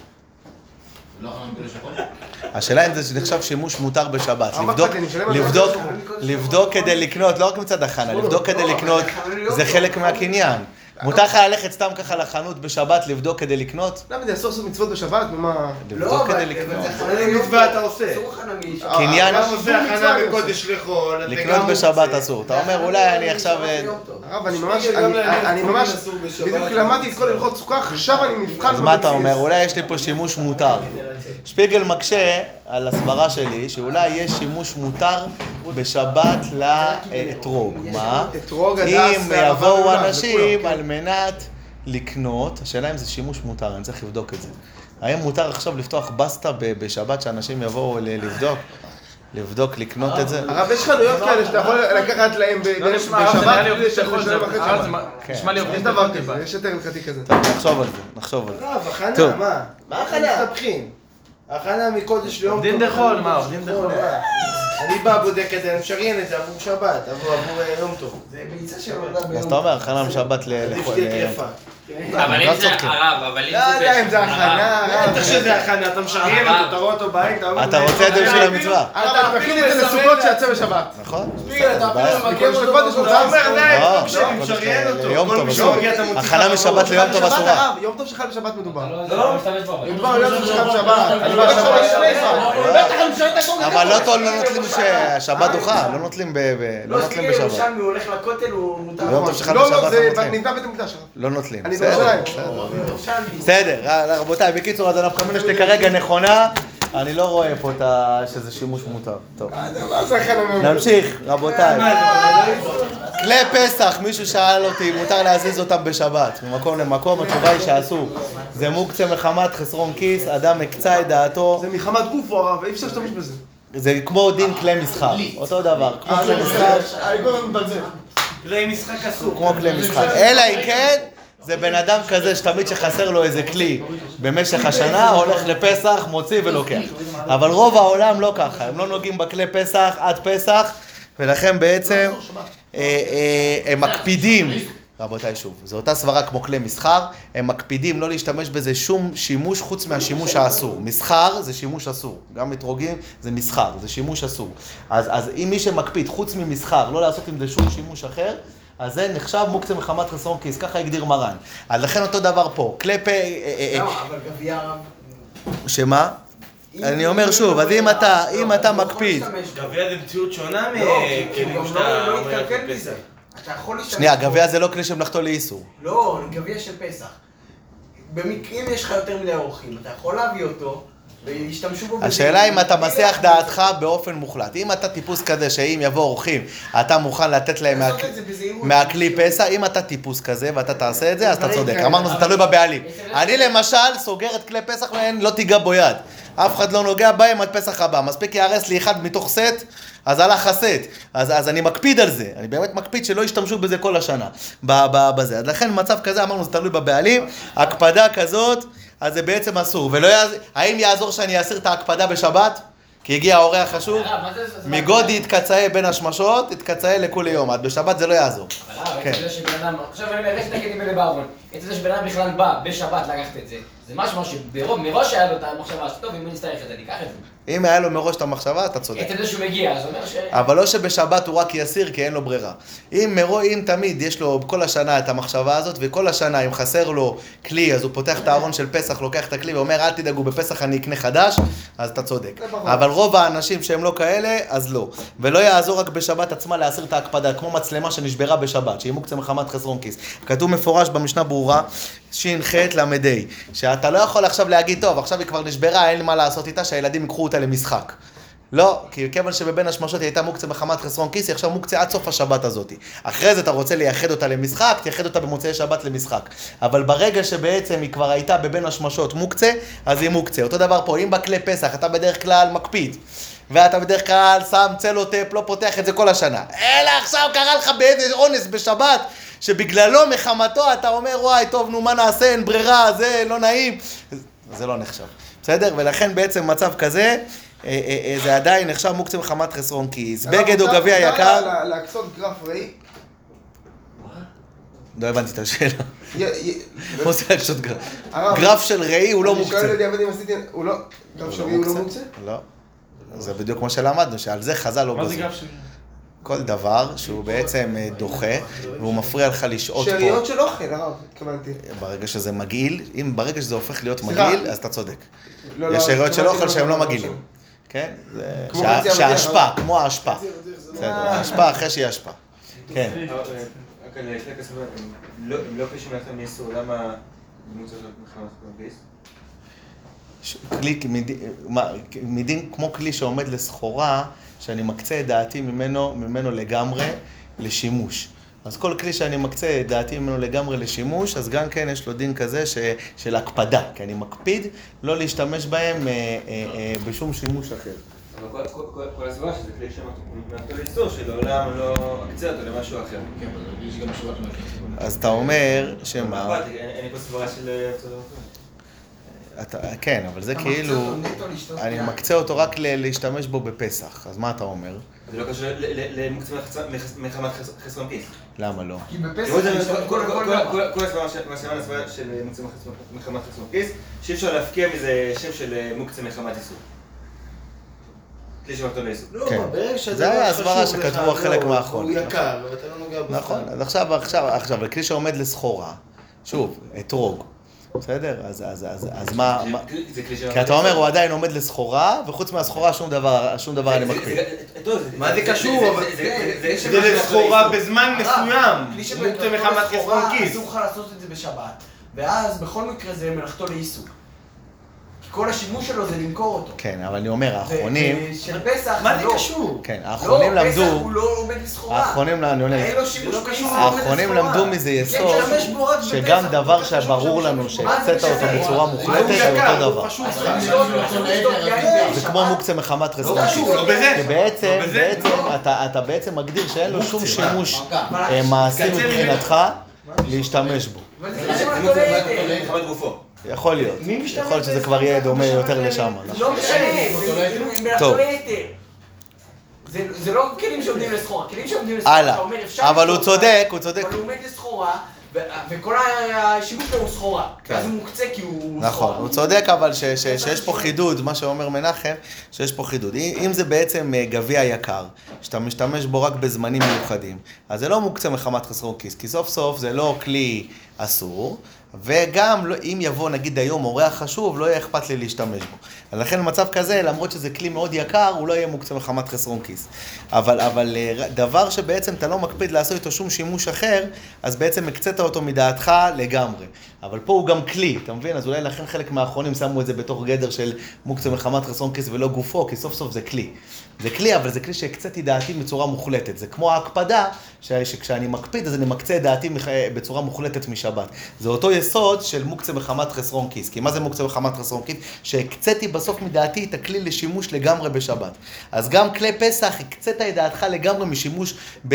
השאלה אם זה נחשב שימוש מותר בשבת, לבדוק כדי לקנות, לא רק מצד החנה, לבדוק כדי לקנות זה חלק מהקניין. מותר לך ללכת סתם ככה לחנות בשבת לבדוק כדי לקנות? למה זה אסור לעשות מצוות בשבת? ומה? לבדוק כדי לקנות. איזה מצווה אתה עושה? קניין? אתה עושה הכנה בקודש לחול. לקנות בשבת אסור. אתה אומר אולי אני עכשיו... הרב, אני ממש בדיוק למדתי את כל הלכות סוכה, עכשיו אני מבחן... אז מה אתה אומר? אולי יש לי פה שימוש מותר. שפיגל מקשה על הסברה שלי שאולי יש שימוש מותר בשבת לאתרוג. מה? אם יבואו אנשים על מנת לקנות, השאלה אם זה שימוש מותר, אני צריך לבדוק את זה. האם מותר עכשיו לפתוח בסטה בשבת שאנשים יבואו לבדוק, לקנות את זה? הרב, יש חנויות כאלה שאתה יכול לקחת להם בשבת, נשמע לי יש דבר כזה, יש יותר הלכתי כזה. נחשוב על זה. הרב, הכנה, מה? מה הכנה? מסתבכים. הכנה מקודש ליום עובדים דחול, מה? עובדים דחול. אני בא, בודק את זה, אני משריין את זה עבור שבת, עבור יום טוב. זה ביצה של עבודה ביום. אז אתה אומר, הכנה משבת עדיף שתהיה טרפה. אבל אם זה הרב, אבל אם לא יודע אם זה הכנה, בטח שזה הכנה, אתה משריין אותו, אתה רואה אותו בעין, אתה רוצה את זה בשביל המצווה. אתה מכין את זה לסוכות שיצא בשבת. נכון. אתה אפילו לקודש, אתה אומר, אני משריין אותו. יום טוב אסור. הכנה משבת ליום טוב אסורה. יום טוב שחל בשבת מדובר. לא משתמש בו. מדובר על יום טוב שחל בשבת. אני בטח שלא לפני זה. אבל לא נוטלים ששבת דוחה, לא נוטלים בשבת. ירושלמי, הוא הולך לכותל, הוא מותר. יום טוב שחל לא, בשבת לא, לא זה נוטלים. נבנה בית המקדש. לא נוטלים. אני בירושלים. בסדר, רבותיי, בקיצור, אז הנפקא מינה שלי כרגע נכונה, אני לא רואה פה שזה שימוש מותר. טוב. נמשיך, רבותיי. כלי פסח, מישהו שאל אותי, מותר להזיז אותם בשבת, ממקום למקום, התשובה היא שאסור. זה מוקצה מחמת חסרון כיס, אדם הקצה את דעתו. זה מחמת גוף או הרב, אי אפשר להשתמש בזה. זה כמו דין כלי מסחר, אותו דבר, כמו כלי מסחר. כלי משחק אסור. כמו כלי משחק. אלא אם כן, זה בן אדם כזה שתמיד שחסר לו איזה כלי במשך השנה, הולך לפסח, מוציא ולוקח. אבל רוב העולם לא ככה, הם לא נוגעים בכלי פסח עד פסח, ולכן בעצם הם מקפידים, רבותיי שוב, זו אותה סברה כמו כלי מסחר, הם מקפידים לא להשתמש בזה שום שימוש חוץ מהשימוש האסור. מסחר זה שימוש אסור, גם אתרוגים זה מסחר, זה שימוש אסור. אז אם מי שמקפיד חוץ ממסחר, לא לעשות עם זה שום שימוש אחר, אז זה נחשב מוקצה מחמת חסרון כיס, ככה הגדיר מרן. אז לכן אותו דבר פה, כלי פה... לא, אבל גביע הרב... שמה? אני אומר שוב, אז אם אתה מקפיד... גביע זה מציאות שונה כי הוא גם לא מתקלקל מזה. אתה יכול להשתמש... שנייה, גביע זה לא כלי שמלאכתו לאיסור. לא, גביע של פסח. אם יש לך יותר מדי אורחים, אתה יכול להביא אותו וישתמשו בו... השאלה אם אתה מסיח דעתך באופן מוחלט. אם אתה טיפוס כזה שאם יבוא אורחים, אתה מוכן לתת להם מהכלי פסח, אם אתה טיפוס כזה ואתה תעשה את זה, אז אתה צודק. אמרנו, זה תלוי בבעלים. אני למשל סוגר את כלי פסח לא תיגע בו יד. אף אחד לא נוגע בהם עד פסח הבא. מספיק יהרס לי אחד מתוך סט, אז הלך הסט. אז אני מקפיד על זה. אני באמת מקפיד שלא ישתמשו בזה כל השנה. בזה. אז לכן במצב כזה אמרנו, זה תלוי בבעלים. הקפדה כזאת, אז זה בעצם אסור. האם יעזור שאני אסיר את ההקפדה בשבת? כי הגיע האורח חשוב. מגודי התקצאה בין השמשות, התקצאה לכולי יום. עד בשבת זה לא יעזור. אבל זה שבן אדם, עכשיו אני מלך תגיד עם אלה בארון. את זה שבן אדם בכלל בא בשבת לקחת את זה. זה משהו שמראש היה לו את המחשבה, טוב, אם אני אצטרך את זה, אני אקח את זה. אם היה לו מראש את המחשבה, אתה צודק. את זה שהוא מגיע, אז אומר ש... אבל לא שבשבת הוא רק יסיר, כי אין לו ברירה. אם תמיד יש לו כל השנה את המחשבה הזאת, וכל השנה אם חסר לו כלי, אז הוא פותח את הארון של פסח, לוקח את הכלי ואומר, אל תדאגו, בפסח אני אקנה חדש, אז אתה צודק. אבל רוב האנשים שהם לא כאלה, אז לא. ולא יעזור רק בשבת עצמה להסיר את ההקפדה, כמו מצלמה שנשברה בשבת, שהיא מוקצה מחמת חסרון כיס. כתוב מפורש במשנה ברורה, ש"ח למדי, שאתה לא יכול עכשיו להגיד, טוב, עכשיו היא כבר נשברה, אין לי מה לעשות איתה, שהילדים ייקחו אותה למשחק. לא, כי כיוון שבבין השמשות היא הייתה מוקצה מחמת חסרון כיס, היא עכשיו מוקצה עד סוף השבת הזאת. אחרי זה אתה רוצה לייחד אותה למשחק, תייחד אותה במוצאי שבת למשחק. אבל ברגע שבעצם היא כבר הייתה בבין השמשות מוקצה, אז היא מוקצה. אותו דבר פה, אם בכלי פסח אתה בדרך כלל מקפיד, ואתה בדרך כלל שם צלוטפ, לא פותח את זה כל השנה. אלא עכשיו קרה לך באיזה אונס בשבת, שבגללו מחמתו אתה אומר, וואי, טוב, נו, מה נעשה, אין ברירה, זה לא נעים. זה לא נחשב. בסדר? ולכן בעצם מצב כזה, זה עדיין נחשב מוקצה מחמת חסרון כיס. בגד או גביע יקר. להקצות גרף ראי? לא הבנתי את השאלה. מה עושה להקצות גרף? גרף של ראי הוא לא מוקצה. אני שואל בדיעבד אם עשיתי, הוא לא, גרף של ראי הוא לא מוקצה? לא. זה בדיוק כמו שלמדנו, שעל זה חז"ל לא גוזרים. מה זה גרף של... כל דבר שהוא בעצם דוחה, והוא מפריע לך לשעות פה. שאריות של אוכל, הרב, התכוונתי. ברגע שזה מגעיל, ברגע שזה הופך להיות מגעיל, אז אתה צודק. יש שאריות של אוכל שהם לא מגעילים. כן? שההשפעה, כמו ההשפעה. בסדר, ההשפעה אחרי שהיא השפעה. כן. רק על חלק הסבבה, הם לא קשים לכם ניסו, למה דמות הזאת מחמת קומפיס? מדין כמו כלי שעומד לסחורה, שאני מקצה את דעתי ממנו לגמרי לשימוש. אז כל כלי שאני מקצה דעתי ממנו לגמרי לשימוש, אז גם כן יש לו דין כזה של הקפדה, כי אני מקפיד לא להשתמש בהם בשום שימוש אחר. אבל כל הסברה שזה כלי שמתחיל לאיסור, שלעולם לא אקצה אותו למשהו אחר. כן, אבל יש גם שורות מהכלים. אז אתה אומר שמה... אין לי פה סברה של... כן, אבל זה כאילו... אני מקצה אותו רק להשתמש בו בפסח, אז מה אתה אומר? זה לא קשור למוקצה מחמת חסרון כיס. למה לא? כי בפסח... כל הסברה של מוקצה מחמת חסרון כיס, שאי אפשר להפקיע מזה שם של מוקצה מחמת איסור. כלי שמתחיל לאיסור. לא, כן. ברגע שזה זה היה לא הסברה חשוב שכתבו לך, חלק לא, מהאחרונים. הוא יקר, ואתה לא נוגע בו. נכון, אז עכשיו, לכלי שעומד לסחורה, שוב, אתרוג, בסדר? אז מה... כי אתה אומר, הוא עדיין עומד לסחורה, וחוץ מהסחורה שום דבר אני מקפיד. מה זה קשור? זה לסחורה בזמן מסוים. מוקצה מחמת חסרון כיס. אסור לך לעשות את זה בשבת, ואז בכל מקרה זה מלאכתו לאיסור. כי כל השימוש שלו זה למכור אותו. כן, אבל אני אומר, האחרונים... של פסח, מה זה לא. קשור? כן, האחרונים לא, למדו... פסח הוא לא עומד לסחורה. האחרונים, אני עונה, אין לו שימוש באיסור. האחרונים למדו מזה יסוד, שגם דבר שברור לנו שהקצת אותו בצורה מוחלטת זה אותו דבר. זה כמו מוקצה מחמת חסרון כיס. כי בעצם, אתה בעצם מגדיר שאין לו שום שימוש מעשי מבחינתך להשתמש בו. מחמת גופו. יכול להיות שזה כבר יהיה דומה יותר לשם. לא משנה, טוב. זה לא כלים שעומדים לסחורה, כלים שעומדים לסחורה, הלאה, אתה אומר אפשר... אבל הוא צודק. אבל הוא עומד לסחורה, וכל השימוש שלו הוא סחורה. אז הוא מוקצה כי הוא סחורה. נכון, הוא צודק אבל שיש פה חידוד, מה שאומר מנחם, שיש פה חידוד. אם זה בעצם גביע יקר, שאתה משתמש בו רק בזמנים מיוחדים, אז זה לא מוקצה מחמת חסרון כיס, כי סוף סוף זה לא כלי אסור, וגם אם יבוא נגיד היום אורח חשוב, לא יהיה אכפת לי להשתמש בו. לכן במצב כזה, למרות שזה כלי מאוד יקר, הוא לא יהיה מוקצה מחמת חסרון כיס. אבל דבר שבעצם אתה לא מקפיד לעשות איתו שום שימוש אחר, אז בעצם הקצת אותו מדעתך לגמרי. אבל פה הוא גם כלי, אתה מבין? אז אולי לכן חלק מהאחרונים שמו את זה בתוך גדר של מוקצה מחמת חסרון כיס ולא גופו, כי סוף סוף זה כלי. זה כלי, אבל זה כלי שהקצתי דעתי בצורה מוחלטת. זה כמו ההקפדה, שכשאני מקפיד, אז אני מקצה את דעתי בצורה מוחלטת משבת. זה אותו יסוד של מוקצה מחמת חסרון כיס. כי מה זה מוקצה מחמת חסרון כיס? שהקצתי בסוף מדעתי את הכלי לשימוש לגמרי בשבת. אז גם כלי פסח, הקצת את דעתך לגמרי משימוש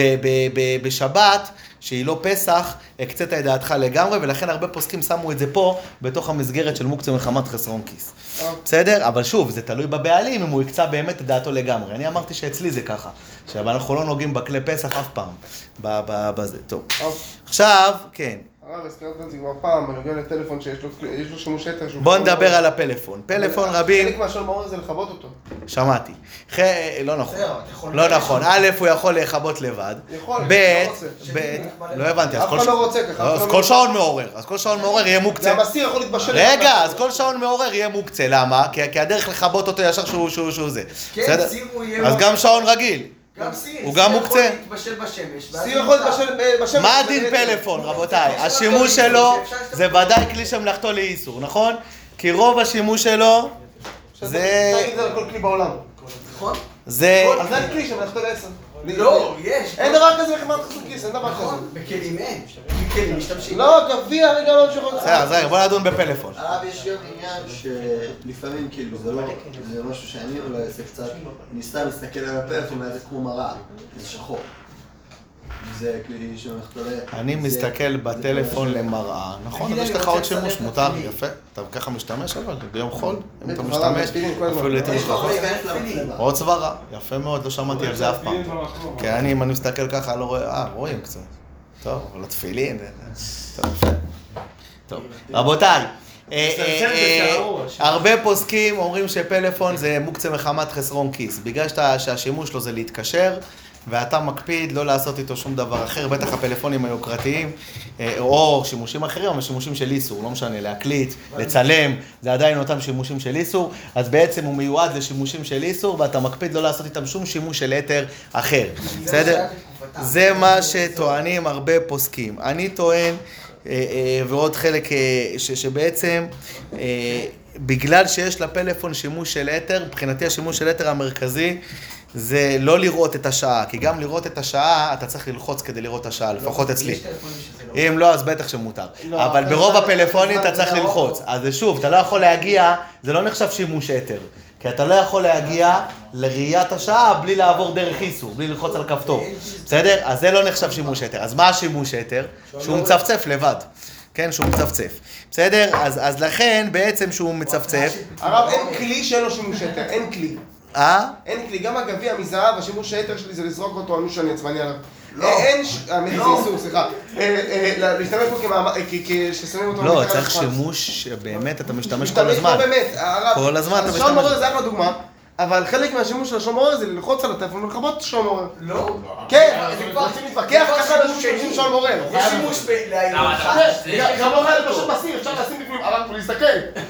בשבת, שהיא לא פסח, הקצת את דעתך לגמרי, ולכן הרבה פוסקים שמו את זה פה, בתוך המסגרת של מוקצה מחמת חסרון כיס. בסדר? אבל שוב, זה תלוי בבעלים, אם הוא יקצה באמת את דעתו לגמרי. אני אמרתי שאצלי זה ככה, שאנחנו לא נוגעים בכלי פסח אף פעם, בזה. טוב. עכשיו, כן. הרב, הזכרת את זה כבר פעם, בנוגע לטלפון שיש לו שימוש יתר. בוא נדבר על הפלאפון. פלאפון רבים... חלק מהשאול מעורר זה לכבות אותו. שמעתי. לא נכון. לא נכון. א', הוא יכול לכבות לבד. יכול, לא הבנתי. אף אחד לא רוצה ככה. אז כל שעון מעורר. אז כל שעון מעורר יהיה מוקצה. זה המסתיר יכול להתבשל. רגע, אז כל שעון מעורר יהיה מוקצה. למה? כי הדרך לכבות אותו ישר שהוא זה. כן, סיר הוא יהיה... אז גם שעון רגיל. גם סיר. הוא גם מוקצה. סיר יכול להתבשל בשמש. סיר יכול להתבשל בשמש. מה הדין פלאפון, רבותיי? השימוש שלו זה ודאי כלי שמלאכתו לאיסור, נכון? כי רוב השימוש שלו זה... תגיד זה על כל כלי בעולם. נכון? זה... אז זה כלי שמלאכתו לאיסור. לא, יש. אין דבר כזה מחמת חסרון כיס, אין דבר כזה. בכלים אין. בכלים משתמשים. לא, גביע, רגע, לא נשאר. אז רגע, בוא נדון בפלאפון. הרב, יש גם עניין שלפעמים כאילו זה לא, זה משהו שאני אולי אעשה קצת, אני סתם מסתכל על הפלאפון וזה כמו מראה, זה שחור. זה כלי שמלאכתו אני מסתכל בטלפון למראה, נכון, יש לך עוד שימוש, מותר, יפה. אתה ככה משתמש אבל, ביום חול, אם אתה משתמש, אפילו לעתים שלך. עוד צווארה, יפה מאוד, לא שמעתי על זה אף פעם. כי אם אני מסתכל ככה, לא רואה, רואים קצת. טוב, אבל התפילין, טוב, יפה. טוב, רבותיי. הרבה פוסקים אומרים שפלאפון זה מוקצה מחמת חסרון כיס, בגלל שהשימוש לו זה להתקשר, ואתה מקפיד לא לעשות איתו שום דבר אחר, בטח הפלאפונים היוקרתיים, או שימושים אחרים, אבל שימושים של איסור, לא משנה, להקליט, לצלם, זה עדיין אותם שימושים של איסור, אז בעצם הוא מיועד לשימושים של איסור, ואתה מקפיד לא לעשות איתם שום שימוש של יתר אחר, בסדר? זה מה שטוענים הרבה פוסקים. אני טוען, ועוד חלק שבעצם, בגלל שיש לפלאפון שימוש של יתר, מבחינתי השימוש של יתר המרכזי, זה לא לראות את השעה, כי גם לראות את השעה, אתה צריך ללחוץ כדי לראות את השעה, לפחות אצלי. אם לא, אז בטח שמותר. אבל ברוב הפלאפונים אתה צריך ללחוץ. אז שוב, אתה לא יכול להגיע, זה לא נחשב שימוש יתר. כי אתה לא יכול להגיע לראיית השעה בלי לעבור דרך איסור, בלי ללחוץ על כפתור. בסדר? אז זה לא נחשב שימוש יתר. אז מה השימוש יתר? שהוא מצפצף לבד. כן, שהוא מצפצף. בסדר? אז לכן בעצם שהוא מצפצף... הרב, אין כלי שאין לו שימוש יתר, אין כלי. אין כלי, גם הגביע מזהב, השימוש היתר שלי זה לזרוק אותו, אני שאני עצמני עליו. אין, זה איסור, סליחה. להשתמש פה כששמים אותו... לא, צריך שימוש שבאמת אתה משתמש כל הזמן. כל הזמן אתה משתמש. השעון מעורר זה אחלה דוגמה, אבל חלק מהשימוש של השעון מעורר זה ללחוץ על הטלפון ולכבות את השעון מעורר. לא. כן, רוצים להתווכח, ככה אנשים שימושים שעון מעורר. זה שימוש להעיר לך. גם לא חייב פשוט מסיר, אפשר לשים בפנים ערק ולהסתכל.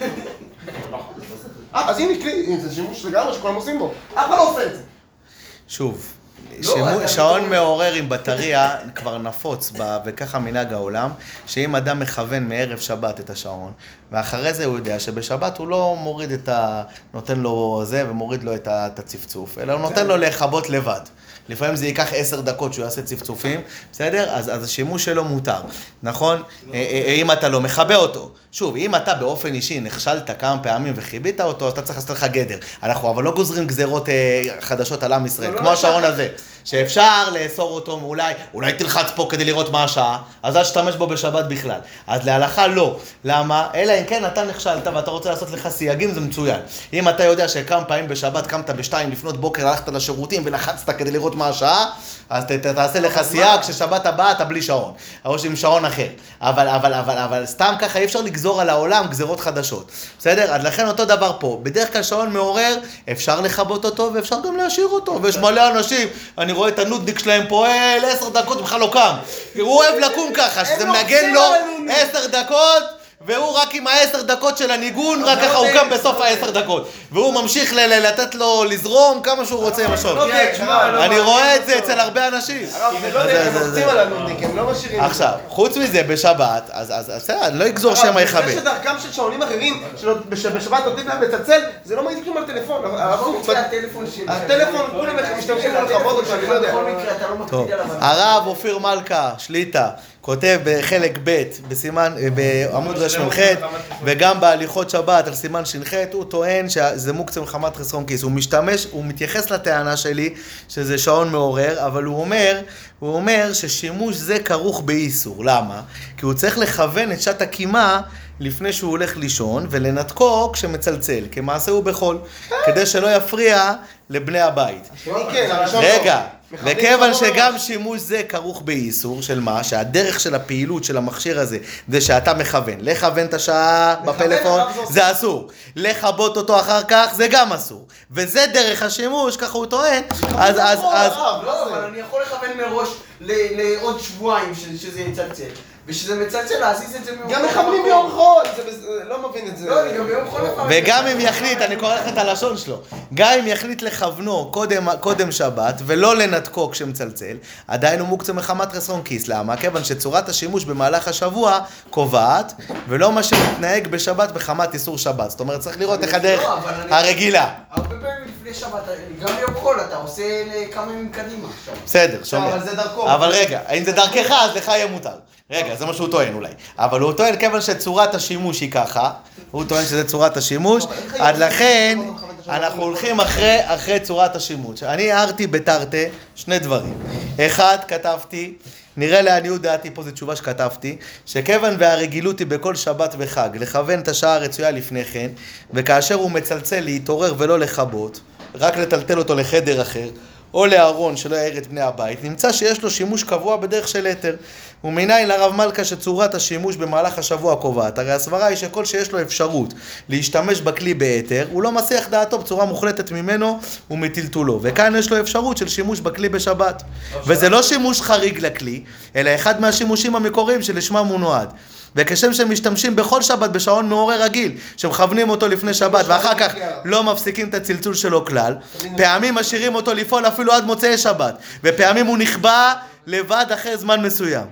אז הנה כלי, זה שימוש לגמרי שכולם עושים בו. אף אחד לא עושה את זה. שוב, שעון מעורר עם בטריה כבר נפוץ וככה מנהג העולם, שאם אדם מכוון מערב שבת את השעון, ואחרי זה הוא יודע שבשבת הוא לא מוריד נותן לו זה ומוריד לו את הצפצוף, אלא הוא נותן לו להכבות לבד. לפעמים זה ייקח 10 דקות שהוא יעשה צפצופים, בסדר? אז השימוש שלו מותר, נכון? אם אתה לא מכבה אותו. שוב, אם אתה באופן אישי נכשלת כמה פעמים וחיבית אותו, אז אתה צריך לעשות לך גדר. אנחנו אבל לא גוזרים גזרות חדשות על עם ישראל, כמו השעון הזה, שאפשר לאסור אותו אולי תלחץ פה כדי לראות מה השעה, אז אל תשתמש בו בשבת בכלל. אז להלכה לא. למה? אלא אם כן אתה נכשלת ואתה רוצה לעשות לך סייגים, זה מצוין. אם אתה יודע שכמה פעמים בשבת קמת ב2 לפנות בוקר, הלכת לשירותים ולחצת כדי לראות מה השעה, אז תעשה לך סייג ששבת הבאה אתה בלי שעון, או עם שעון אחר. אבל סתם ככה אי אפשר לגזור על העולם גזרות חדשות. בסדר? אז לכן אותו דבר פה. בדרך כלל שעון מעורר, אפשר לכבות אותו ואפשר גם להשאיר אותו. ויש מלא אנשים, אני רואה את הנודניק שלהם פועל 10 דקות בכלל לא קם. הוא אוהב לקום ככה, שזה מנגן לו 10 דקות. והוא רק עם 10 דקות של הניגון, רק ככה הוא קם בסוף 10 דקות. והוא ממשיך לתת לו לזרום כמה שהוא רוצה עם השעון. אני רואה את זה אצל הרבה אנשים. הם לוחצים על הנודניק, הם לא משאירים. עכשיו, חוץ מזה בשבת, אז בסדר, לא יגזור שם יכבה. זה שדרכם של שעונים אחרים, שבשבת נותנים להם לצלצל, זה לא מעיד כלום על טלפון. הטלפון, כולם משתמשים לכבות אותו, אני לא יודע. טוב, הרב אופיר מלכה, שליטה, כותב בחלק ב' בעמוד רש"ח וגם בהליכות שבת על סימן ש"ח, הוא טוען שזה מוקצה מחמת חסרון כיס. הוא מתייחס לטענה שלי שזה שעון מעורר, אבל הוא אומר ששימוש זה כרוך באיסור. למה? כי הוא צריך לכוון את שעת הקימה לפני שהוא הולך לישון ולנתקו כשמצלצל, כמעשה הוא בחול, כדי שלא יפריע לבני הבית. רגע, וכיוון שגם שימוש זה כרוך באיסור של מה? שהדרך של הפעילות של המכשיר הזה זה שאתה מכוון. לכוון את השעה בפלאפון זה אסור. לכבות אותו אחר כך זה גם אסור. וזה דרך השימוש, ככה הוא טוען. אז... לא, אבל אני יכול לכוון מראש לעוד שבועיים שזה יצלצל. ושזה מצלצל להזיז את זה מאוחר. גם מכוונים ביום חול, לא מבין את זה. לא, אני גם ביום חול מכוון. וגם אם יחליט, אני קורא לך את הלשון שלו, גם אם יחליט לכוונו קודם שבת ולא לנתקו כשמצלצל, עדיין הוא מוקצה מחמת חסרון כיס. למה? כיוון שצורת השימוש במהלך השבוע קובעת, ולא מה שמתנהג בשבת בחמת איסור שבת. זאת אומרת, צריך לראות איך הדרך הרגילה. הרבה פעמים לפני שבת, גם ביום חול, אתה עושה לכמה ימים קדימה. בסדר, שומע. אבל זה דרכו. אבל רגע, אם זה דרכך, אז לך יהיה מותר. רגע, זה מה שהוא טוען אולי. אבל הוא טוען כיוון שצורת השימוש היא ככה, הוא טוען שזה צורת השימוש, עד לכן אנחנו הולכים אחרי צורת השימוש. אני הערתי בתרתי 2 דברים. אחד, כתבתי, נראה לעניות דעתי, פה זו תשובה שכתבתי, שכיוון והרגילות היא בכל שבת וחג, לכוון את השעה הרצויה לפני כן, וכאשר הוא מצלצל להתעורר ולא לכבות, רק לטלטל אותו לחדר אחר, או לארון שלא יעיר את בני הבית, נמצא שיש לו שימוש קבוע בדרך של יתר. ומניין לרב מלכה שצורת השימוש במהלך השבוע קובעת. הרי הסברה היא שכל שיש לו אפשרות להשתמש בכלי ביתר, הוא לא מסיח דעתו בצורה מוחלטת ממנו ומטלטולו. וכאן יש לו אפשרות של שימוש בכלי בשבת. וזה לא שימוש חריג לכלי, אלא אחד מהשימושים המקוריים שלשמם הוא נועד. וכשם שמשתמשים בכל שבת בשעון מעורר רגיל, שמכוונים אותו לפני שבת, ואחר כך לא מפסיקים את הצלצול שלו כלל, פעמים משאירים אותו לפעול אפילו עד מוצאי שבת, ופעמים הוא נכבה לבד אחרי זמן מסוים.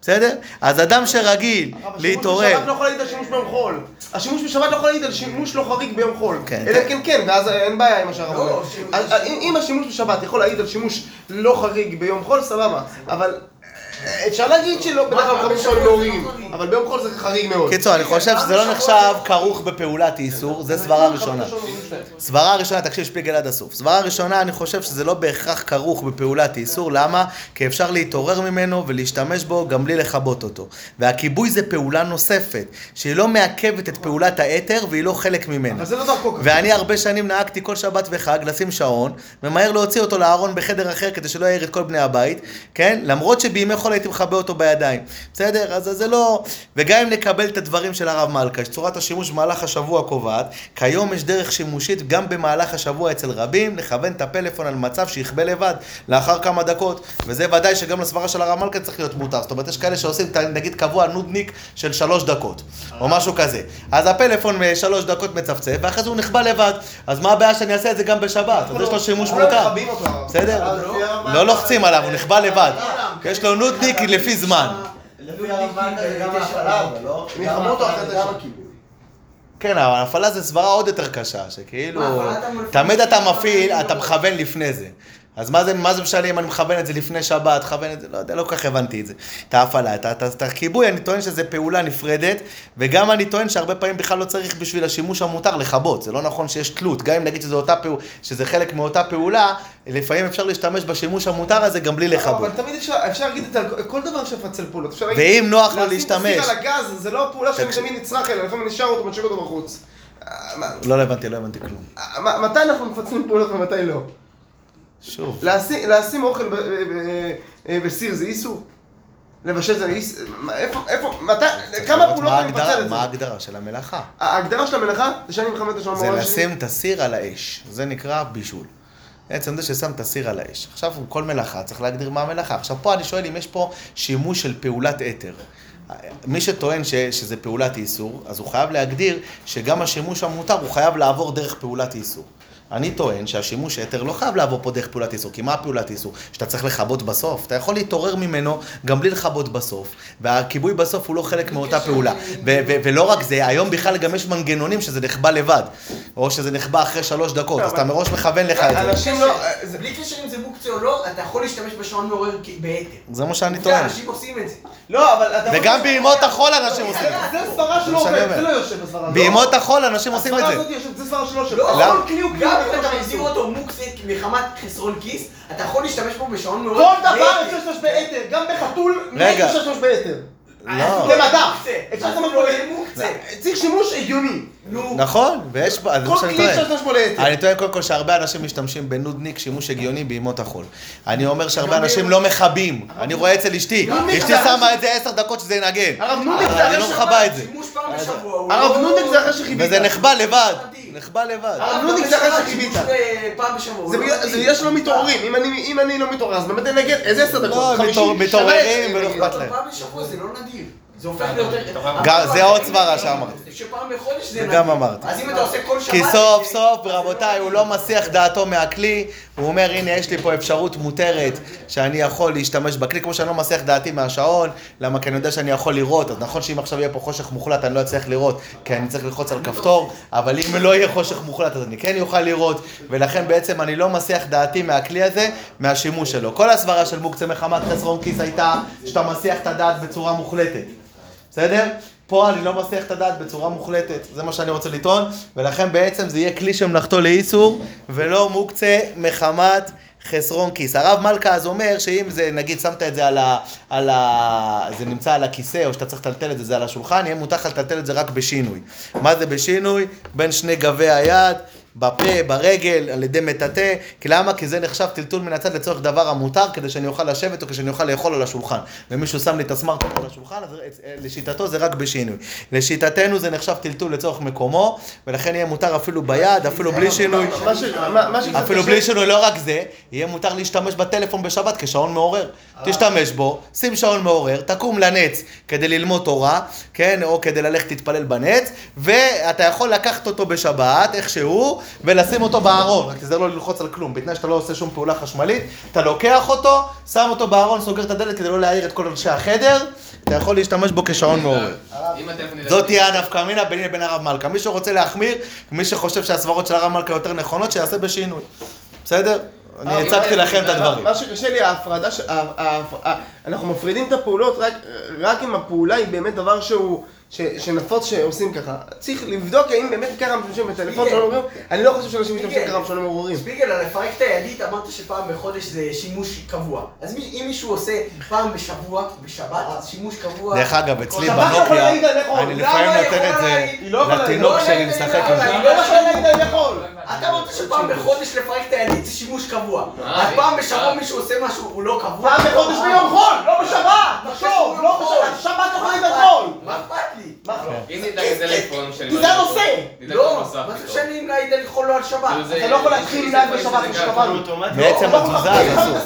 בסדר? אז אדם שרגיל להתעורר... השימוש בשבת לא יכול להעיד על שימוש ביום חול. השימוש בשבת לא יכול להעיד על שימוש לא חריג ביום חול. כן. אלא כן, ואז אין בעיה עם השאר אומר. אם השימוש בשבת יכול להעיד על שימוש לא חריג ביום חול, סבבה. אבל אפשר להגיד שלא, בדרך כלל חברים שלנו מעוררים, אבל ביום חול זה חריג מאוד. קיצור, אני חושב שזה לא נחשב כרוך בפעולת איסור, זה סברה ראשונה. סברה ראשונה, תקשיב שפיגל עד הסוף. סברה ראשונה, אני חושב שזה לא בהכרח כרוך בפעולת איסור, למה? כי אפשר להתעורר ממנו ולהשתמש בו גם בלי לחבות אותו. והכיבוי זה פעולה נוספת, שהיא לא מעכבת את פעולת היתר והיא לא חלק ממנה. אבל זה לא דרכו. ואני הרבה שנים נהגתי כל שבת וחג לשים שעון, ומהר להוציא אותו לארון בחדר אחר כדי שלא יעיר את כל בני הבית, כן? למרות שבימי חול הייתי מחבא אותו בידיים. בסדר? אז זה לא... וגם אם נקבל את הדברים של הרב מלכה, שצורת השימוש במהלך השבוע קובעת, כיום יש דרך שימושית גם במהלך השבוע אצל רבים, לכוון את הפלאפון על מצב שיכבה לבד לאחר כמה דקות, וזה ודאי שגם לסברה של הרב מלכה צריך להיות מותר. זאת אומרת, יש כאלה שעושים, נגיד, קבוע נודניק של 3 דקות, או משהו כזה. אז הפלאפון 3 דקות מצפצף, ואחרי זה הוא נכבה לבד. אז מה הבעיה שאני אעשה את זה גם בשבת? אז יש לו שימוש מותר. בסדר? לא לוחצים עליו, הוא נכבה לבד. יש לו נודניק לפי זמן. לפי הרב מלכה זה גם ההפעלה, אבל לא? מלחמו אותו אחרי זה. כן, אבל ההפעלה זה סברה עוד יותר קשה, שכאילו... תמיד אתה מפעיל, אתה מכוון לפני זה. אז מה זה משנה אם אני מכוון את זה לפני שבת, מכוון את זה, לא יודע, לא כל כך הבנתי את זה. את ההפעלה, את הכיבוי, אני טוען שזה פעולה נפרדת, וגם אני טוען שהרבה פעמים בכלל לא צריך בשביל השימוש המותר לחבות. זה לא נכון שיש תלות, גם אם נגיד שזה חלק מאותה פעולה, לפעמים אפשר להשתמש בשימוש המותר הזה גם בלי לחבות. אבל תמיד אפשר להגיד כל דבר שפצל פעולות. ואם נוח לו להשתמש... להשים תסיר על הגז, זה לא פעולה שאני תמיד נצרך אלא, לפעמים נשאר אותו, משאיר אותו בחוץ. לא הבנתי כלום. מתי אנחנו מפצלים פעולות ומתי לא? שוב. לשים אוכל בסיר זה איסור? לבשל זה איסור? איפה? מתי? כמה פעולות אני מפצל את זה? מה ההגדרה של המלאכה? ההגדרה של המלאכה זה שאני מכוון את השעון זה מורה שלי. לשים את הסיר על האש. זה נקרא בישול. בעצם זה ששם את הסיר על האש. עכשיו כל מלאכה צריך להגדיר מה המלאכה. עכשיו פה אני שואל אם יש פה שימוש של פעולת אתר. מי שטוען שזה פעולת איסור, אז הוא חייב להגדיר שגם השימוש המותר הוא חייב לעבור דרך פעולת איסור. אני טוען שהשימוש יתר לא חייב לעבור פה דרך פעולת איסור, כי מה פעולת איסור? שאתה צריך לחבות בסוף, אתה יכול להתעורר ממנו גם בלי לחבות בסוף, והכיבוי בסוף הוא לא חלק מאותה פעולה. ולא רק זה, היום בכלל גם יש מנגנונים שזה נחבא לבד, או שזה נחבא אחרי 3 דקות, אז אתה מראש מכוון לך את זה. אנשים לא... בלי קשר אם זה מוקצה או לא, אתה יכול להשתמש בשעון מעורר ביתר. זה מה שאני טוען. אנשים עושים את זה. לא, אבל... וגם בימות החול אנשים עושים את זה. זה סברה שלא עובד, זה לא יושב בסברה. בימות החול אנשים עושים את זה. הסברה הזאת יושב, זה סברה שלא יושב. גם אם אתה מגדיר אותו מוקצה מחמת חסרון כיס, אתה יכול להשתמש בו בשעון מעורר כל דבר אפשר להשתמש ביתר, גם בחתול אפשר להשתמש ביתר. לא. זה מדע. אפשר להשתמש בו ליתר. צריך שימוש הגיוני. נכון, ויש פה, כל כלי אפשר להשתמש בו ליתר. אני טוען קודם כל שהרבה אנשים משתמשים בנודניק שימוש הגיוני בימות החול. אני אומר שהרבה אנשים לא מכבים. אני רואה אצל אשתי. אשתי שמה את זה 10 דקות שזה ינגן. הרב נודניק זה אני לא מכבה את זה. הרב נודניק זה אחרי שחיבית. וזה נחבא לבד. נחבא לבד. הרב נודניק זה אחרי שחיבית. פעם בשבוע. זה בגלל שלא מתעוררים. אם אני לא מתעורר, אז באמת נגד איזה 10 דקות? לא, מתעוררים ולא אכפת להם. פעם בשבוע זה לא נדיר. זה הופך ליותר... זה עוד סברה שאמרתי. שפעם בחודש זה נדיר. גם אמרתי. אז אם אתה עושה כל שבת... כי סוף סוף, רבותיי, הוא לא מסיח דעתו מהכלי, הוא אומר, הנה, יש לי פה אפשרות מותרת שאני יכול להשתמש בכלי, כמו שאני לא מסיח דעתי מהשעון, למה כי אני יודע שאני יכול לראות, אז נכון שאם עכשיו יהיה פה חושך מוחלט, אני לא אצליח לראות, כי אני צריך ללחוץ על כפתור, אבל אם לא יהיה חושך מוחלט, אז אני כן יוכל לראות, ולכן בעצם אני לא מסיח דעתי מהכלי הזה, מהשימוש שלו. כל הסברה של מוקצה מחמת חסרון כיס הייתה שאתה מסיח את הדעת בצורה מוחלטת. בסדר? פה אני לא מסיח את הדעת בצורה מוחלטת, זה מה שאני רוצה לטעון, ולכן בעצם זה יהיה כלי שמלאכתו לאיסור, ולא מוקצה מחמת חסרון כיס. הרב מלכה אז אומר שאם זה, נגיד, שמת את זה זה נמצא על הכיסא, או שאתה צריך לטלטל את זה על השולחן, יהיה מותר לטלטל את זה רק בשינוי. מה זה בשינוי? בין שני גבי היד, בפה, ברגל, על ידי מטאטא. כי למה? כי זה נחשב טלטול מן הצד לצורך דבר המותר, כדי שאני אוכל לשבת או כדי שאני אוכל לאכול על השולחן. ומישהו שם לי את הסמארטפון על השולחן, אז לשיטתו זה רק בשינוי. לשיטתנו זה נחשב טלטול לצורך מקומו, ולכן יהיה מותר אפילו ביד, אפילו בלי שינוי. אפילו בלי שינוי, לא רק זה, יהיה מותר להשתמש בטלפון בשבת כשעון מעורר. תשתמש בו, שים שעון מעורר, תקום לנץ כדי ללמוד תורה, כן, או כדי ללכת להתפלל בנץ, ואתה יכול לקחת אותו בשבת, איכשהו, ולשים אותו בארון, רק תזהר לא ללחוץ על כלום, בתנאי שאתה לא עושה שום פעולה חשמלית, אתה לוקח אותו, שם אותו בארון, סוגר את הדלת כדי לא להעיר את כל אנשי החדר, אתה יכול להשתמש בו כשעון מעורר. זאת תהיה הנפקא מינה ביני לבין הרב מלכה. מי שרוצה להחמיר, מי שחושב שהסברות של הרב מלכה יותר נכונות, שיעשה בשינוי. בסדר? אני הצגתי לכם את הדברים. מה שקשה לי, ההפרדה, אנחנו מפרידים את הפעולות רק אם הפעולה היא באמת דבר שהוא, שנפוץ שעושים ככה. צריך לבדוק האם באמת ככה משתמשים בטלפון שלנו מעוררים. אני לא חושב שאנשים משתמשים ככה משתמשים מעוררים. שפיגל, על לפרק את הידית אמרת שפעם בחודש זה שימוש קבוע. אז אם מישהו עושה פעם בשבוע, בשבת, אז שימוש קבוע... דרך אגב, אצלי בנוקיה, אני לפעמים נותן את זה לתינוק שלי לשחק עם זה. לא יכול להגיד אני יכול. אתה אמרת שפעם בחודש לפרק את הידית זה שימוש קבוע. אז פעם בשבוע מישהו עושה משהו, הוא לא קבוע. פעם בחודש ביום חול, לא בשבת. תחשוב, לא בשבת. שבת לא יכולים לחול. מה אכפת לי? אם נדאג את זה לפעמים של... כי זה הנושא. לא, מה זה שאני אם להגיד אני יכול לא על שבת? אתה לא יכול להתחיל להגיד בשבת שקבענו. בעצם התזוזה זה אסור.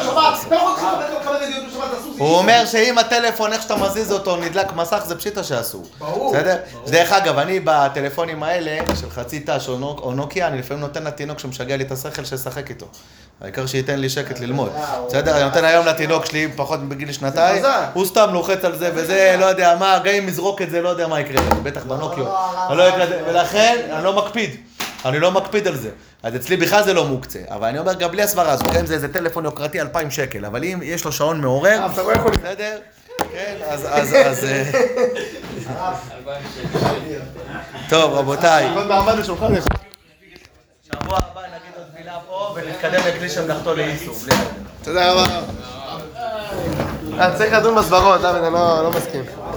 הוא אומר שאם הטלפון, איך שאתה מזיז אותו, נדלק מסך, זה פשיטה שאסור. ברור. בסדר? דרך אגב, אני בטלפונים האלה, של חצי תש או נוקיה, אני לפעמים נותן לתינוק שמשגע לי את השכל שישחק איתו. העיקר שייתן לי שקט ללמוד. בסדר? אני נותן היום לתינוק שלי, פחות בגיל שנתיים, הוא סתם לוחץ על זה וזה, לא יודע מה, גם אם יזרוק את זה, לא יודע מה יקרה לזה, בטח בנוקיו. ולכן, אני לא מקפיד על זה. אז אצלי בכלל זה לא מוקצה, אבל אני אומר גם בלי הסברה הזו, גם אם זה איזה טלפון יוקרתי 2,000 שקל, אבל אם יש לו שעון מעורר, בסדר? כן, אז... טוב, רבותיי. שבוע הבא נגיד עוד מילה פה ונתקדם לכלי שמלאכתו לאיסור. תודה רבה. צריך לדון בסברות, אני לא מסכים.